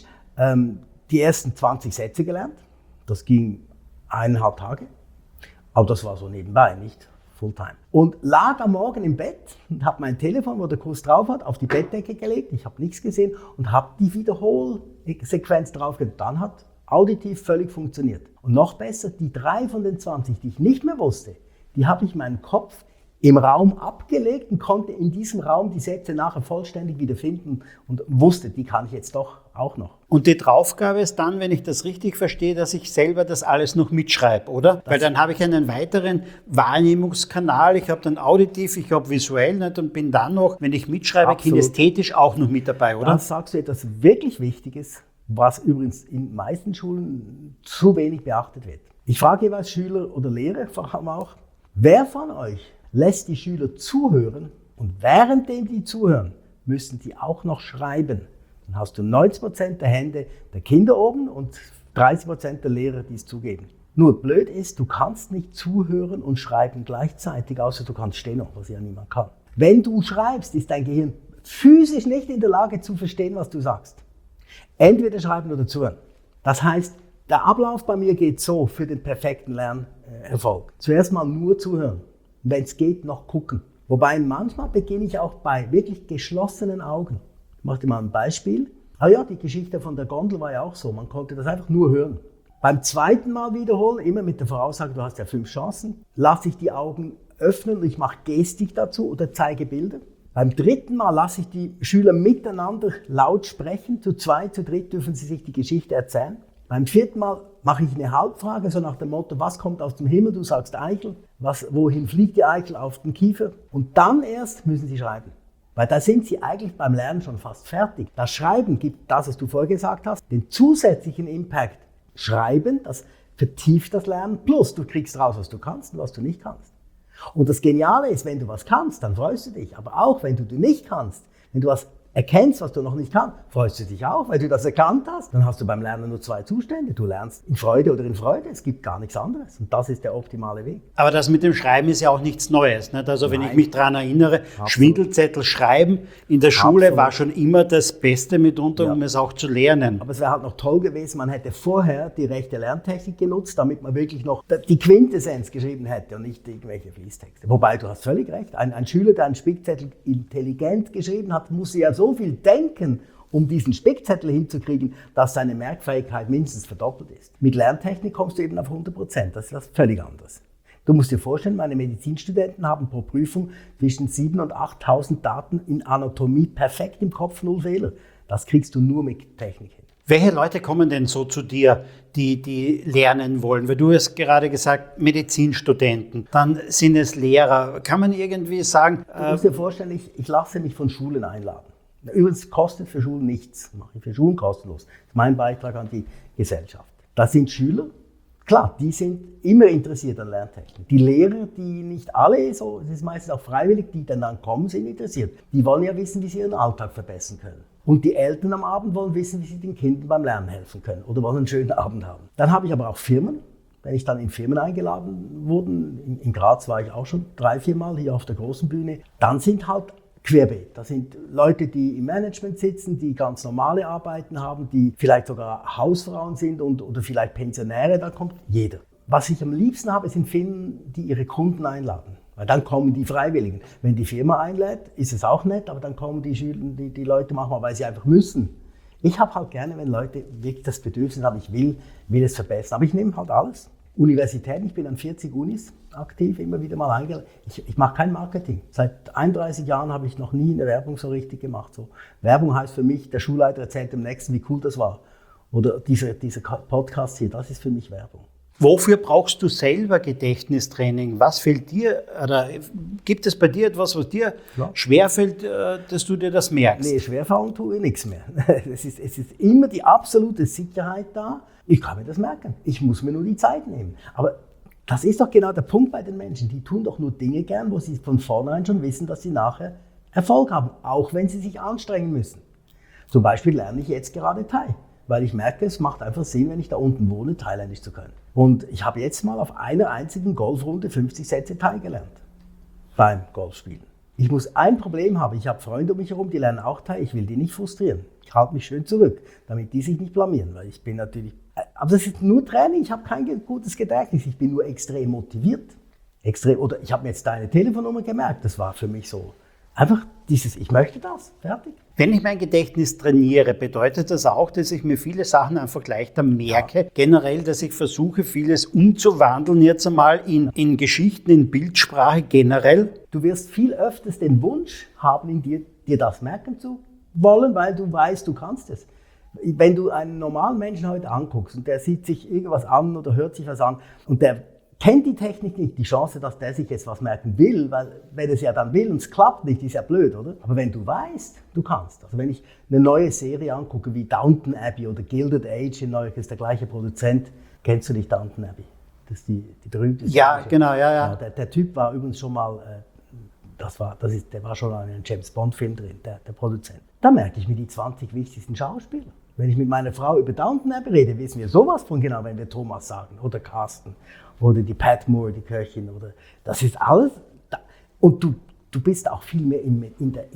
die ersten 20 Sätze gelernt. Das ging 1,5 Tage. Aber das war so nebenbei, nicht Fulltime. Und lag am Morgen im Bett und habe mein Telefon, wo der Kurs drauf hat, auf die Bettdecke gelegt. Ich habe nichts gesehen und habe die Wiederholsequenz draufgelegt. Dann hat auditiv völlig funktioniert. Und noch besser, die 3 von den 20, die ich nicht mehr wusste, die habe ich in meinem Kopf im Raum abgelegt und konnte in diesem Raum die Sätze nachher vollständig wiederfinden und wusste, die kann ich jetzt doch auch noch. Und die Draufgabe ist dann, wenn ich das richtig verstehe, dass ich selber das alles noch mitschreibe, oder? Weil dann habe ich einen weiteren Wahrnehmungskanal, ich habe dann auditiv, ich habe visuell nicht und bin dann noch, wenn ich mitschreibe, Absolut. Kinästhetisch auch noch mit dabei, oder? Dann sagst du etwas wirklich Wichtiges, was übrigens in den meisten Schulen zu wenig beachtet wird. Ich frage jeweils Schüler oder Lehrer vor allem auch, wer von euch lässt die Schüler zuhören und währenddem die zuhören, müssen die auch noch schreiben. Dann hast du 90% der Hände der Kinder oben und 30% der Lehrer, die es zugeben. Nur blöd ist, du kannst nicht zuhören und schreiben gleichzeitig, außer du kannst stehen, was ja niemand kann. Wenn du schreibst, ist dein Gehirn physisch nicht in der Lage zu verstehen, was du sagst. Entweder schreiben oder zuhören. Das heißt, der Ablauf bei mir geht so für den perfekten Lernerfolg. Zuerst mal nur zuhören. Wenn es geht, noch gucken. Wobei manchmal beginne ich auch bei wirklich geschlossenen Augen. Ich mache dir mal ein Beispiel. Ah ja, die Geschichte von der Gondel war ja auch so. Man konnte das einfach nur hören. Beim zweiten Mal wiederholen, immer mit der Voraussage, du hast ja 5 Chancen, lasse ich die Augen öffnen und ich mache Gestik dazu oder zeige Bilder. Beim dritten Mal lasse ich die Schüler miteinander laut sprechen. Zu 2, zu 3 dürfen sie sich die Geschichte erzählen. Beim 4. Mal mache ich eine Halbfrage, so nach dem Motto, was kommt aus dem Himmel? Du sagst Eichel. Wohin fliegt die Eichel? Auf den Kiefer. Und dann erst müssen sie schreiben. Weil da sind sie eigentlich beim Lernen schon fast fertig. Das Schreiben gibt das, was du vorher gesagt hast, den zusätzlichen Impact. Schreiben, das vertieft das Lernen, plus du kriegst raus, was du kannst und was du nicht kannst. Und das Geniale ist, wenn du was kannst, dann freust du dich. Aber auch wenn du nicht kannst, wenn du was erkennst, was du noch nicht kannst, freust du dich auch, weil du das erkannt hast. Dann hast du beim Lernen nur 2 Zustände. Du lernst in Freude oder in Freude. Es gibt gar nichts anderes. Und das ist der optimale Weg. Aber das mit dem Schreiben ist ja auch nichts Neues, nicht? Also wenn Nein. ich mich daran erinnere, Absolut. Schwindelzettel schreiben in der Schule Absolut. war schon immer das Beste mitunter, Ja. um es auch zu lernen. Aber es wäre halt noch toll gewesen, man hätte vorher die rechte Lerntechnik genutzt, damit man wirklich noch die Quintessenz geschrieben hätte und nicht irgendwelche Fließtexte. Wobei, du hast völlig recht, ein Schüler, der einen Spickzettel intelligent geschrieben hat, muss ja so viel denken, um diesen Spickzettel hinzukriegen, dass seine Merkfähigkeit mindestens verdoppelt ist. Mit Lerntechnik kommst du eben auf 100%, das ist was völlig anderes. Du musst dir vorstellen, meine Medizinstudenten haben pro Prüfung zwischen 7.000 und 8.000 Daten in Anatomie perfekt im Kopf, 0 Fehler. Das kriegst du nur mit Technik hin. Welche Leute kommen denn so zu dir, die lernen wollen? Weil du hast gerade gesagt, Medizinstudenten, dann sind es Lehrer. Kann man irgendwie sagen... Du musst dir vorstellen, ich lasse mich von Schulen einladen. Übrigens kostet für Schulen nichts, mache ich für Schulen kostenlos. Das ist mein Beitrag an die Gesellschaft. Das sind Schüler, klar, die sind immer interessiert an Lerntechnik. Die Lehrer, die nicht alle so, es ist meistens auch freiwillig, die dann kommen, sind interessiert. Die wollen ja wissen, wie sie ihren Alltag verbessern können. Und die Eltern am Abend wollen wissen, wie sie den Kindern beim Lernen helfen können oder wollen einen schönen Abend haben. Dann habe ich aber auch Firmen. Wenn ich dann in Firmen eingeladen wurde, in Graz war ich auch schon 3, 4 Mal hier auf der großen Bühne, dann sind halt querbeet. Das sind Leute, die im Management sitzen, die ganz normale Arbeiten haben, die vielleicht sogar Hausfrauen sind oder vielleicht Pensionäre, da kommt jeder. Was ich am liebsten habe, sind Firmen, die ihre Kunden einladen. Weil dann kommen die Freiwilligen. Wenn die Firma einlädt, ist es auch nett, aber dann kommen die Leute manchmal, weil sie einfach müssen. Ich habe halt gerne, wenn Leute wirklich das Bedürfnis haben, ich will es verbessern. Aber ich nehme halt alles. Universitäten, ich bin an 40 Unis aktiv, immer wieder mal eingeladen. Ich mache kein Marketing. Seit 31 Jahren habe ich noch nie eine Werbung so richtig gemacht. So. Werbung heißt für mich, der Schulleiter erzählt dem Nächsten, wie cool das war. Oder dieser Podcast hier, das ist für mich Werbung. Wofür brauchst du selber Gedächtnistraining? Was fehlt dir? Oder gibt es bei dir etwas, was dir schwerfällt, dass du dir das merkst? Nee, schwerfallen tue ich nichts mehr. Es ist immer die absolute Sicherheit da. Ich kann mir das merken. Ich muss mir nur die Zeit nehmen. Aber das ist doch genau der Punkt bei den Menschen. Die tun doch nur Dinge gern, wo sie von vornherein schon wissen, dass sie nachher Erfolg haben, auch wenn sie sich anstrengen müssen. Zum Beispiel lerne ich jetzt gerade Thai, weil ich merke, es macht einfach Sinn, wenn ich da unten wohne, Thailändisch zu können. Und ich habe jetzt mal auf einer einzigen Golfrunde 50 Sätze Thai gelernt, beim Golfspielen. Ich muss ein Problem haben, ich habe Freunde um mich herum, die lernen auch Thai, ich will die nicht frustrieren. Ich halte mich schön zurück, damit die sich nicht blamieren, weil ich bin natürlich... Aber das ist nur Training, ich habe kein gutes Gedächtnis, ich bin nur extrem motiviert. Oder ich habe mir jetzt deine Telefonnummer gemerkt, das war für mich so einfach dieses, ich möchte das, fertig. Wenn ich mein Gedächtnis trainiere, bedeutet das auch, dass ich mir viele Sachen einfach leichter merke. Ja. Generell, dass ich versuche, vieles umzuwandeln jetzt einmal in Geschichten, in Bildsprache generell. Du wirst viel öfters den Wunsch haben, in dir das merken zu wollen, weil du weißt, du kannst es. Wenn du einen normalen Menschen heute anguckst und der sieht sich irgendwas an oder hört sich was an und der kennt die Technik nicht, die Chance, dass der sich jetzt was merken will, weil wenn es ja dann will und es klappt nicht, ist ja blöd, oder? Aber wenn du weißt, du kannst. Also wenn ich eine neue Serie angucke, wie Downton Abbey oder Gilded Age in Neulich, ist der gleiche Produzent. Kennst du nicht Downton Abbey? Das ist die berühmte Serie. Ja, genau, ja. Der Typ war übrigens schon mal, der war schon in einem James Bond Film drin, der Produzent. Da merke ich mir die 20 wichtigsten Schauspieler. Wenn ich mit meiner Frau über Downton Abbey rede, wissen wir sowas von genau, wenn wir Thomas sagen oder Carsten oder die Pat Moore, die Köchin, oder das ist alles. Und du bist auch viel mehr in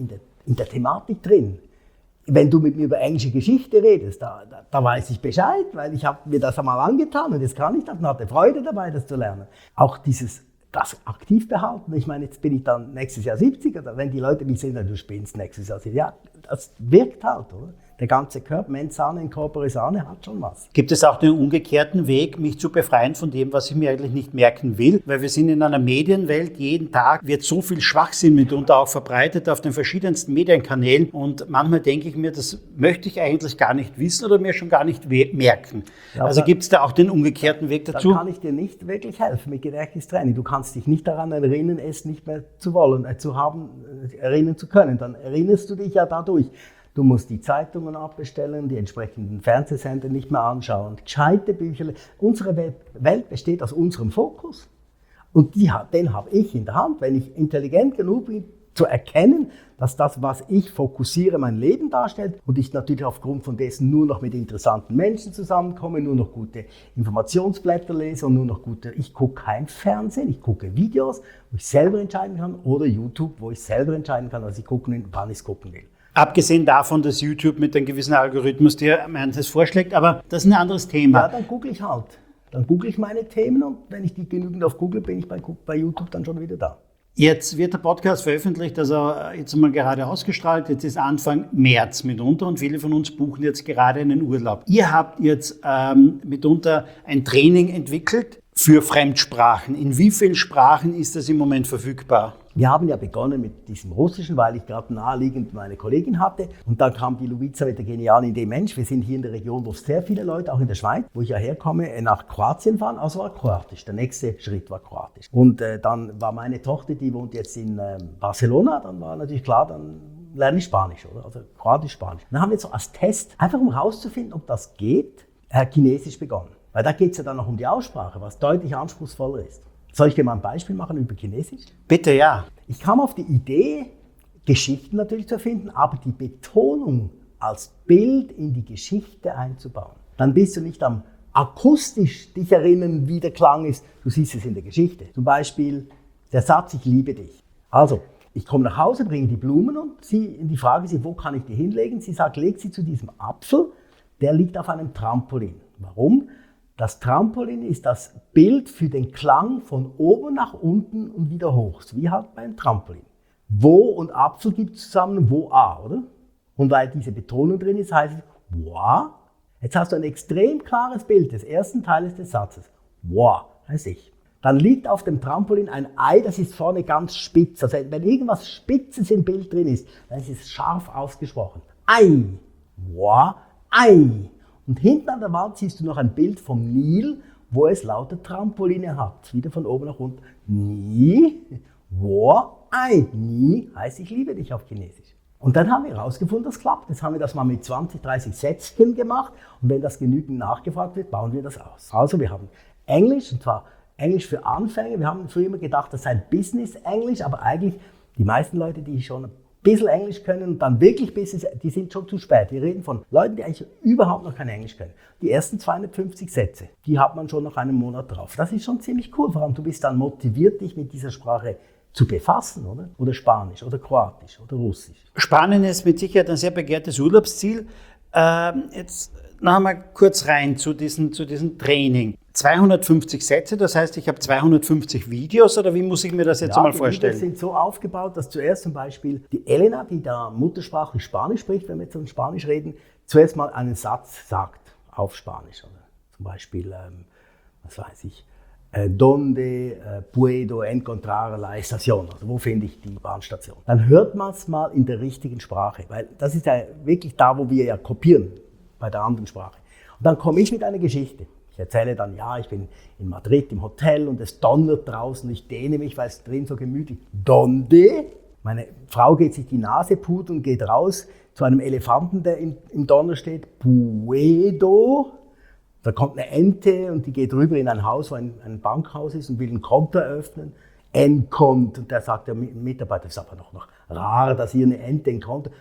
der Thematik drin. Wenn du mit mir über englische Geschichte redest, da weiß ich Bescheid, weil ich habe mir das einmal angetan und jetzt kann ich das und hatte Freude dabei, das zu lernen. Auch das aktiv behalten. Ich meine, jetzt bin ich dann nächstes Jahr 70, oder wenn die Leute mich sehen, du spinnst nächstes Jahr 70. Ja, das wirkt halt, oder? Der ganze Körper, mens sana in corpore sane, hat schon was. Gibt es auch den umgekehrten Weg, mich zu befreien von dem, was ich mir eigentlich nicht merken will? Weil wir sind in einer Medienwelt, jeden Tag wird so viel Schwachsinn mitunter auch verbreitet auf den verschiedensten Medienkanälen und manchmal denke ich mir, das möchte ich eigentlich gar nicht wissen oder mir schon gar nicht merken. Ja, also gibt es da auch den umgekehrten Weg dazu? Da kann ich dir nicht wirklich helfen mit Gedächtnistraining. Du kannst dich nicht daran erinnern, es nicht mehr zu wollen, erinnern zu können. Dann erinnerst du dich ja dadurch. Du musst die Zeitungen abbestellen, die entsprechenden Fernsehsender nicht mehr anschauen, gescheite Bücher. Unsere Welt besteht aus unserem Fokus und den habe ich in der Hand. Wenn ich intelligent genug bin, zu erkennen, dass das, was ich fokussiere, mein Leben darstellt und ich natürlich aufgrund von dessen nur noch mit interessanten Menschen zusammenkomme, nur noch gute Informationsblätter lese und ich gucke kein Fernsehen, ich gucke Videos, wo ich selber entscheiden kann oder YouTube, wo ich selber entscheiden kann, was ich gucken will, wann ich es gucken will. Abgesehen davon, dass YouTube mit einem gewissen Algorithmus dir manches vorschlägt, aber das ist ein anderes Thema. Ja, dann google ich halt. Dann google ich meine Themen und wenn ich die genügend auf Google bin ich bei YouTube dann schon wieder da. Jetzt wird der Podcast veröffentlicht, also jetzt mal gerade ausgestrahlt, jetzt ist Anfang März mitunter und viele von uns buchen jetzt gerade einen Urlaub. Ihr habt jetzt mitunter ein Training entwickelt für Fremdsprachen. In wie vielen Sprachen ist das im Moment verfügbar? Wir haben ja begonnen mit diesem Russischen, weil ich gerade naheliegend meine Kollegin hatte. Und dann kam die Luiza mit der genialen Idee, Mensch, wir sind hier in der Region, wo sehr viele Leute, auch in der Schweiz, wo ich ja herkomme, nach Kroatien fahren, also war Kroatisch. Der nächste Schritt war Kroatisch. Und dann war meine Tochter, die wohnt jetzt in Barcelona, dann war natürlich klar, dann lerne ich Spanisch, oder? Also Kroatisch, Spanisch. Dann haben wir so als Test, einfach um herauszufinden, ob das geht, Chinesisch begonnen. Weil da geht es ja dann noch um die Aussprache, was deutlich anspruchsvoller ist. Soll ich dir mal ein Beispiel machen über Chinesisch? Bitte, ja. Ich kam auf die Idee, Geschichten natürlich zu erfinden, aber die Betonung als Bild in die Geschichte einzubauen. Dann bist du nicht am akustisch dich erinnern, wie der Klang ist, du siehst es in der Geschichte. Zum Beispiel der Satz, ich liebe dich. Also, ich komme nach Hause, bringe die Blumen und die frage sie, wo kann ich die hinlegen? Sie sagt, leg sie zu diesem Apfel, der liegt auf einem Trampolin. Warum? Das Trampolin ist das Bild für den Klang von oben nach unten und wieder hoch, so wie halt beim Trampolin. Wo und Apfel gibt es zusammen, wo A, oder? Und weil diese Betonung drin ist, heißt es Wa. Jetzt hast du ein extrem klares Bild des ersten Teiles des Satzes. Wa, heißt ich. Dann liegt auf dem Trampolin ein Ei, das ist vorne ganz spitz. Also wenn irgendwas Spitzes im Bild drin ist, dann ist es scharf ausgesprochen. Ei, Wa, Ei. Und hinten an der Wand siehst du noch ein Bild vom Nil wo es lauter Trampoline hat. Wieder von oben nach unten. Ni, wo, ei. Ni heißt ich liebe dich auf Chinesisch. Und dann haben wir herausgefunden, das klappt. Jetzt haben wir das mal mit 20, 30 Sätzchen gemacht. Und wenn das genügend nachgefragt wird, bauen wir das aus. Also wir haben Englisch, und zwar Englisch für Anfänger. Wir haben früher immer gedacht, das sei Business-Englisch, aber eigentlich die meisten Leute, die schon ein bisschen Englisch können und dann wirklich Business, die sind schon zu spät. Wir reden von Leuten, die eigentlich überhaupt noch kein Englisch können. Die ersten 250 Sätze, die hat man schon nach einem Monat drauf. Das ist schon ziemlich cool. Vor allem, du bist dann motiviert, dich mit dieser Sprache zu befassen, oder? Oder Spanisch, oder Kroatisch, oder Russisch. Spanien ist mit Sicherheit ein sehr begehrtes Urlaubsziel. Jetzt noch einmal kurz rein zu diesem Training. 250 Sätze, das heißt, ich habe 250 Videos, oder wie muss ich mir das jetzt einmal vorstellen? Die Videos sind so aufgebaut, dass zuerst zum Beispiel die Elena, die da muttersprachlich Spanisch spricht, wenn wir jetzt von Spanisch reden, zuerst mal einen Satz sagt auf Spanisch. Oder? Zum Beispiel, was weiß ich, Donde puedo encontrar la estación? Also wo finde ich die Bahnstation? Dann hört man es mal in der richtigen Sprache, weil das ist ja wirklich da, wo wir ja kopieren bei der anderen Sprache. Und dann komme ich mit einer Geschichte. Ich erzähle dann, ja, ich bin in Madrid im Hotel und es donnert draußen, ich dehne mich, weil es drin so gemütlich. Donde? Meine Frau geht sich die Nase pudern und geht raus zu einem Elefanten, der im Donner steht. Puedo? Da kommt eine Ente und die geht rüber in ein Haus, wo ein Bankhaus ist und will ein Konto eröffnen. Und der sagt der Mitarbeiter, das ist aber noch rar, dass hier eine Ente ein Konto.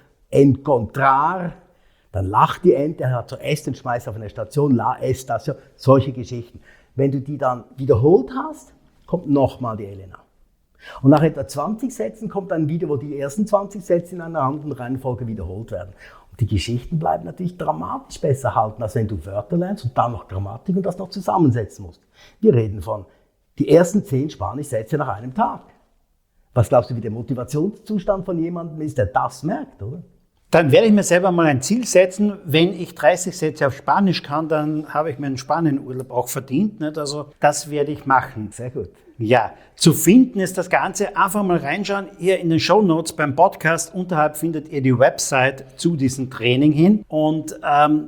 Encontrar. Dann lacht die Ente, er hat zu essen, schmeißt auf eine Station, la estación, solche Geschichten. Wenn du die dann wiederholt hast, kommt nochmal die Elena. Und nach etwa 20 Sätzen kommt dann wieder, wo die ersten 20 Sätze in einer anderen Reihenfolge wiederholt werden. Die Geschichten bleiben natürlich dramatisch besser halten, als wenn du Wörter lernst und dann noch Grammatik und das noch zusammensetzen musst. Wir reden von die ersten 10 Spanischsätze nach einem Tag. Was glaubst du, wie der Motivationszustand von jemandem ist, der das merkt, oder? Dann werde ich mir selber mal ein Ziel setzen. Wenn ich 30 Sätze auf Spanisch kann, dann habe ich meinen Spanienurlaub auch verdient. Nicht? Also das werde ich machen. Sehr gut. Ja, zu finden ist das Ganze. Einfach mal reinschauen. Hier in den Shownotes beim Podcast unterhalb findet ihr die Website zu diesem Training hin. Und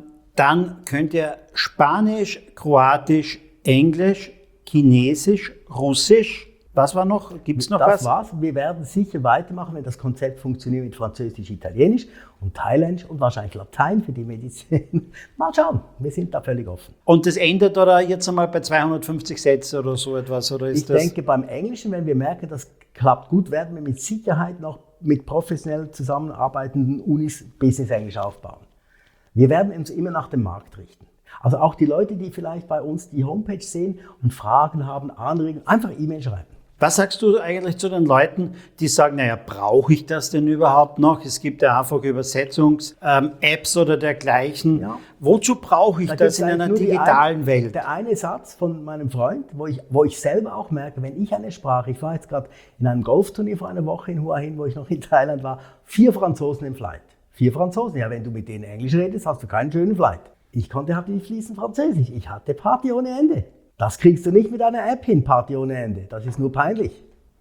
dann könnt ihr Spanisch, Kroatisch, Englisch, Chinesisch, Russisch. Was war noch? Gibt es noch was? Das war's. Wir werden sicher weitermachen, wenn das Konzept funktioniert mit Französisch, Italienisch und Thailändisch und wahrscheinlich Latein für die Medizin. Mal schauen, wir sind da völlig offen. Und das endet oder jetzt einmal bei 250 Sätzen oder so etwas? Oder ist ich denke, beim Englischen, wenn wir merken, das klappt gut, werden wir mit Sicherheit noch mit professionell zusammenarbeitenden Unis Business Englisch aufbauen. Wir werden uns immer nach dem Markt richten. Also auch die Leute, die vielleicht bei uns die Homepage sehen und Fragen haben, Anregungen, einfach E-Mail schreiben. Was sagst du eigentlich zu den Leuten, die sagen, naja, brauche ich das denn überhaupt noch? Es gibt ja einfach Übersetzungs-Apps oder dergleichen. Ja. Wozu brauche ich das in einer digitalen Welt? Der eine Satz von meinem Freund, wo ich selber auch merke, wenn ich eine Sprache, ich war jetzt gerade in einem Golfturnier vor einer Woche in Hua Hin, wo ich noch in Thailand war, 4 Franzosen im Flight. 4 Franzosen, ja, wenn du mit denen Englisch redest, hast du keinen schönen Flight. Ich konnte halt nicht fließend Französisch, ich hatte Party ohne Ende. Das kriegst du nicht mit einer App hin, Party ohne Ende. Das ist nur peinlich.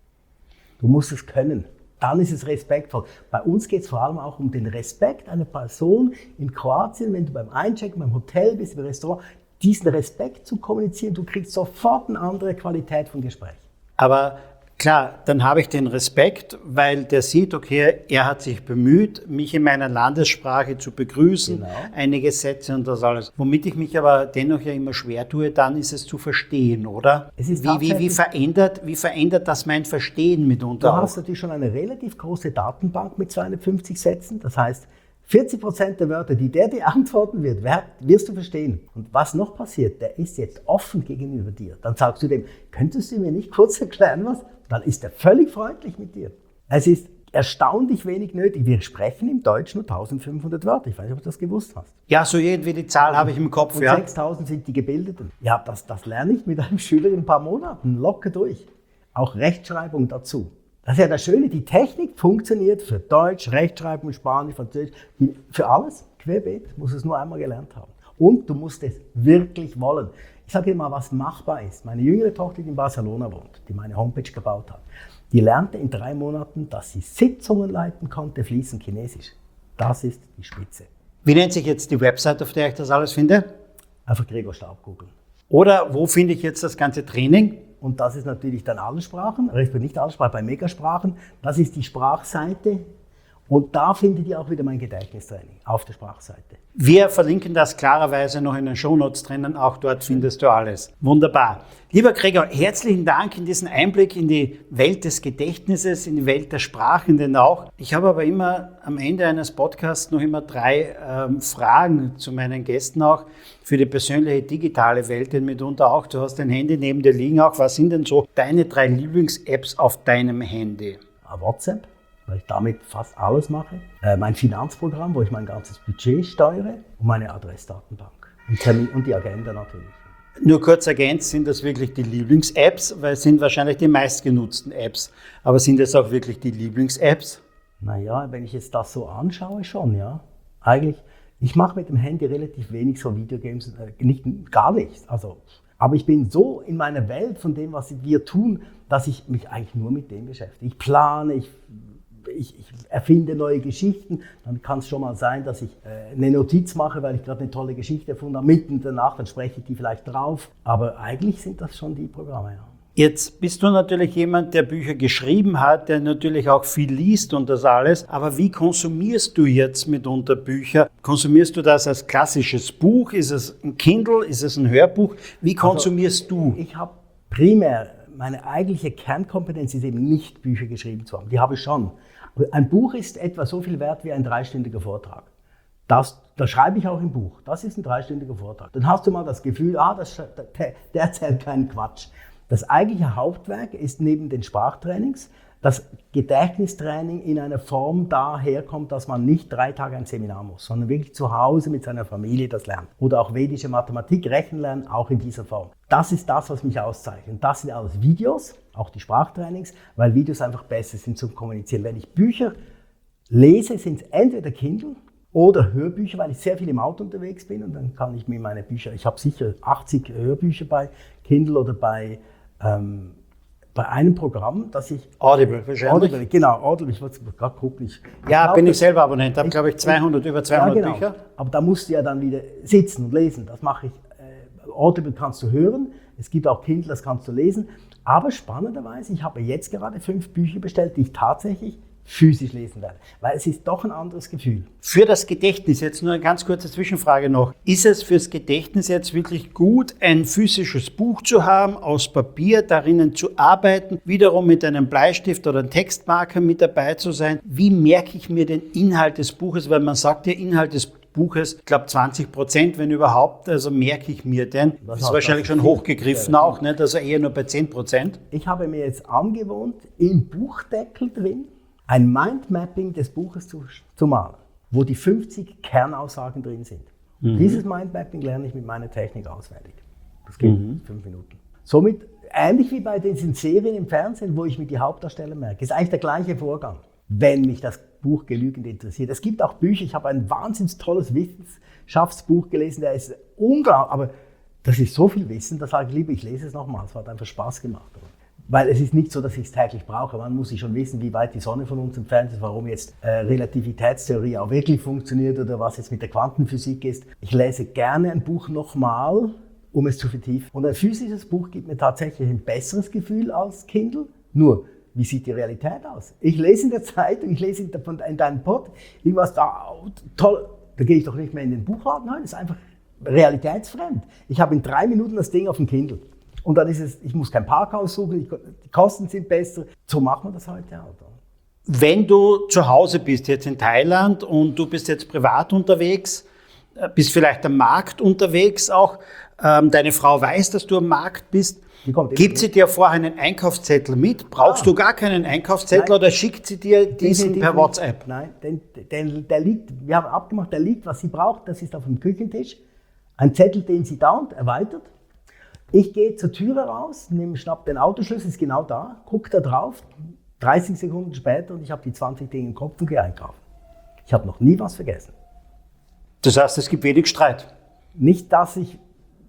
Du musst es können. Dann ist es respektvoll. Bei uns geht es vor allem auch um den Respekt einer Person in Kroatien, wenn du beim Einchecken, beim Hotel bist, im Restaurant, diesen Respekt zu kommunizieren. Du kriegst sofort eine andere Qualität von Gespräch. Aber klar, dann habe ich den Respekt, weil der sieht, okay, er hat sich bemüht, mich in meiner Landessprache zu begrüßen, genau. Einige Sätze und das alles. Womit ich mich aber dennoch ja immer schwer tue, dann ist es zu verstehen, oder? Es ist wie verändert das mein Verstehen mitunter? Du hast natürlich schon eine relativ große Datenbank mit 250 Sätzen, das heißt, 40% der Wörter, die der dir antworten wird, wirst du verstehen. Und was noch passiert, der ist jetzt offen gegenüber dir. Dann sagst du dem, könntest du mir nicht kurz erklären, was? Dann ist er völlig freundlich mit dir. Es ist erstaunlich wenig nötig. Wir sprechen im Deutsch nur 1500 Wörter. Ich weiß nicht, ob du das gewusst hast. Ja, so irgendwie die Zahl habe ich im Kopf. Und 6000 sind die Gebildeten. Ja, das lerne ich mit einem Schüler in ein paar Monaten locker durch. Auch Rechtschreibung dazu. Das ist ja das Schöne, die Technik funktioniert für Deutsch, Rechtschreibung, Spanisch, Französisch, für alles, querbeet, musst es nur einmal gelernt haben. Und du musst es wirklich wollen. Ich sage dir mal, was machbar ist. Meine jüngere Tochter, die in Barcelona wohnt, die meine Homepage gebaut hat, die lernte in 3 Monaten, dass sie Sitzungen leiten konnte, fließend Chinesisch. Das ist die Spitze. Wie nennt sich jetzt die Website, auf der ich das alles finde? Einfach Gregor Staub googeln. Oder wo finde ich jetzt das ganze Training? Und das ist natürlich dann alle Sprachen, respektive nicht alle Sprachen, bei Megasprachen. Das ist die Sprachseite. Und da findet ihr auch wieder mein Gedächtnistraining auf der Sprachseite. Wir verlinken das klarerweise noch in den Shownotes drinnen. Auch dort findest du alles. Wunderbar. Lieber Gregor, herzlichen Dank in diesen Einblick in die Welt des Gedächtnisses, in die Welt der Sprachenden auch. Ich habe aber immer am Ende eines Podcasts noch immer 3 Fragen zu meinen Gästen auch für die persönliche digitale Welt, denn mitunter auch. Du hast dein Handy neben dir liegen auch. Was sind denn so deine 3 Lieblings-Apps auf deinem Handy? WhatsApp, weil ich damit fast alles mache. Mein Finanzprogramm, wo ich mein ganzes Budget steuere, und meine Adressdatenbank. Und die Agenda natürlich. Nur kurz ergänzt, sind das wirklich die Lieblings-Apps? Weil es sind wahrscheinlich die meistgenutzten Apps. Aber sind das auch wirklich die Lieblings-Apps? Naja, wenn ich jetzt das so anschaue, schon, ja. Eigentlich, ich mache mit dem Handy relativ wenig so Videogames, gar nichts. Also, aber ich bin so in meiner Welt von dem, was wir tun, dass ich mich eigentlich nur mit dem beschäftige. Ich plane, ich erfinde neue Geschichten, dann kann es schon mal sein, dass ich eine Notiz mache, weil ich gerade eine tolle Geschichte erfunden habe, mitten danach, dann spreche ich die vielleicht drauf. Aber eigentlich sind das schon die Programme, ja. Jetzt bist du natürlich jemand, der Bücher geschrieben hat, der natürlich auch viel liest und das alles. Aber wie konsumierst du jetzt mitunter Bücher? Konsumierst du das als klassisches Buch? Ist es ein Kindle? Ist es ein Hörbuch? Wie konsumierst du? Ich habe primär, meine eigentliche Kernkompetenz ist eben nicht Bücher geschrieben zu haben. Die habe ich schon. Ein Buch ist etwa so viel wert wie ein 3-stündiger Vortrag. Das schreibe ich auch im Buch. Das ist ein 3-stündiger Vortrag. Dann hast du mal das Gefühl, der erzählt keinen Quatsch. Das eigentliche Hauptwerk ist neben den Sprachtrainings das Gedächtnistraining in einer Form daherkommt, dass man nicht 3 Tage ein Seminar muss, sondern wirklich zu Hause mit seiner Familie das lernt. Oder auch vedische Mathematik, Rechenlernen, auch in dieser Form. Das ist das, was mich auszeichnet. Das sind alles Videos, auch die Sprachtrainings, weil Videos einfach besser sind zum Kommunizieren. Wenn ich Bücher lese, sind es entweder Kindle oder Hörbücher, weil ich sehr viel im Auto unterwegs bin und dann kann ich mir meine Bücher, ich habe sicher 80 Hörbücher bei Kindle oder bei einem Programm, das ich... Audible wahrscheinlich. Audible, genau, Audible, ich wollte gerade gucken. Bin ich selber Abonnent, habe glaube ich über 200 ja, genau. Bücher. Aber da musst du ja dann wieder sitzen und lesen, das mache ich. Audible kannst du hören, es gibt auch Kindle, das kannst du lesen. Aber spannenderweise, ich habe jetzt gerade 5 Bücher bestellt, die ich tatsächlich physisch lesen werde, weil es ist doch ein anderes Gefühl. Für das Gedächtnis, jetzt nur eine ganz kurze Zwischenfrage noch. Ist es fürs Gedächtnis jetzt wirklich gut, ein physisches Buch zu haben, aus Papier, darinnen zu arbeiten, wiederum mit einem Bleistift oder einem Textmarker mit dabei zu sein? Wie merke ich mir den Inhalt des Buches? Weil man sagt ja, Inhalt des Buches, ich glaube 20%, wenn überhaupt, also merke ich mir den. Das ist wahrscheinlich schon hochgegriffen auch, nicht? Also eher nur bei 10%. Ich habe mir jetzt angewohnt, im Buchdeckel drin ein Mindmapping des Buches zu malen, wo die 50 Kernaussagen drin sind. Dieses Mindmapping lerne ich mit meiner Technik auswendig. Das geht in 5 Minuten. Somit ähnlich wie bei diesen Serien im Fernsehen, wo ich mir die Hauptdarsteller merke. Ist eigentlich der gleiche Vorgang, wenn mich das Buch genügend interessiert. Es gibt auch Bücher, ich habe ein wahnsinnig tolles Wissenschaftsbuch gelesen, der ist unglaublich, aber das ist so viel Wissen, da sage ich lieber, ich lese es nochmal. Es hat einfach Spaß gemacht. Weil es ist nicht so, dass ich es täglich brauche. Man muss sich schon wissen, wie weit die Sonne von uns entfernt ist, warum jetzt Relativitätstheorie auch wirklich funktioniert oder was jetzt mit der Quantenphysik ist. Ich lese gerne ein Buch nochmal, um es zu vertiefen. Und ein physisches Buch gibt mir tatsächlich ein besseres Gefühl als Kindle. Nur, wie sieht die Realität aus? Ich lese in der Zeitung, ich lese in deinem Pod, irgendwas da, toll, da gehe ich doch nicht mehr in den Buchladen rein, das ist einfach realitätsfremd. Ich habe in 3 Minuten das Ding auf dem Kindle. Und dann ist es, ich muss kein Parkhaus suchen, die Kosten sind besser. So macht man das heute auch. Wenn du zu Hause bist, jetzt in Thailand, und du bist jetzt privat unterwegs, bist vielleicht am Markt unterwegs auch, deine Frau weiß, dass du am Markt bist, gibt sie dir vorher einen Einkaufszettel mit? Brauchst du gar keinen Einkaufszettel? Nein. Oder schickt sie dir diesen per WhatsApp? Nein, der liegt, wir haben abgemacht, der liegt, was sie braucht, das ist auf dem Küchentisch. Ein Zettel, den sie dauernd erweitert. Ich gehe zur Türe raus, schnapp den Autoschlüssel, ist genau da, gucke da drauf, 30 Sekunden später und ich habe die 20 Dinge im Kopf und gehe einkaufen. Ich habe noch nie was vergessen. Das heißt, es gibt wenig Streit? Nicht, dass ich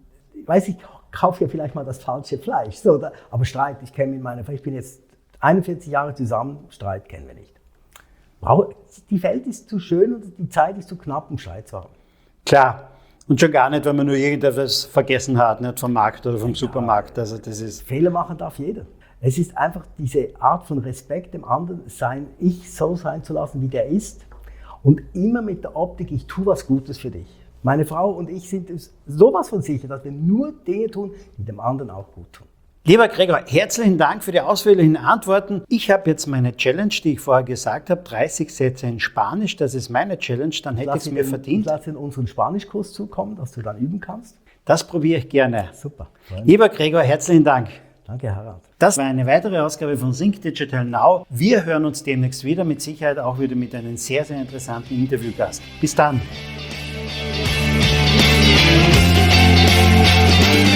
kaufe ja vielleicht mal das falsche Fleisch, so, aber Streit, ich bin jetzt 41 Jahre zusammen, Streit kennen wir nicht. Die Welt ist zu schön und die Zeit ist zu knapp, um Streit zu haben. Klar. Und schon gar nicht, wenn man nur irgendetwas vergessen hat, nicht vom Markt oder vom Supermarkt. Also das ist Fehler machen darf jeder. Es ist einfach diese Art von Respekt dem anderen so sein zu lassen, wie der ist. Und immer mit der Optik, ich tue was Gutes für dich. Meine Frau und ich sind uns sowas von sicher, dass wir nur Dinge tun, die dem anderen auch gut tun. Lieber Gregor, herzlichen Dank für die ausführlichen Antworten. Ich habe jetzt meine Challenge, die ich vorher gesagt habe, 30 Sätze in Spanisch. Das ist meine Challenge, dann hätte ich es mir verdient. Ich lasse in unseren Spanischkurs zukommen, dass du dann üben kannst. Das probiere ich gerne. Super. Lieber Gregor, herzlichen Dank. Danke, Harald. Das war eine weitere Ausgabe von Think Digital Now. Wir hören uns demnächst wieder, mit Sicherheit auch wieder mit einem sehr, sehr interessanten Interviewgast. Bis dann.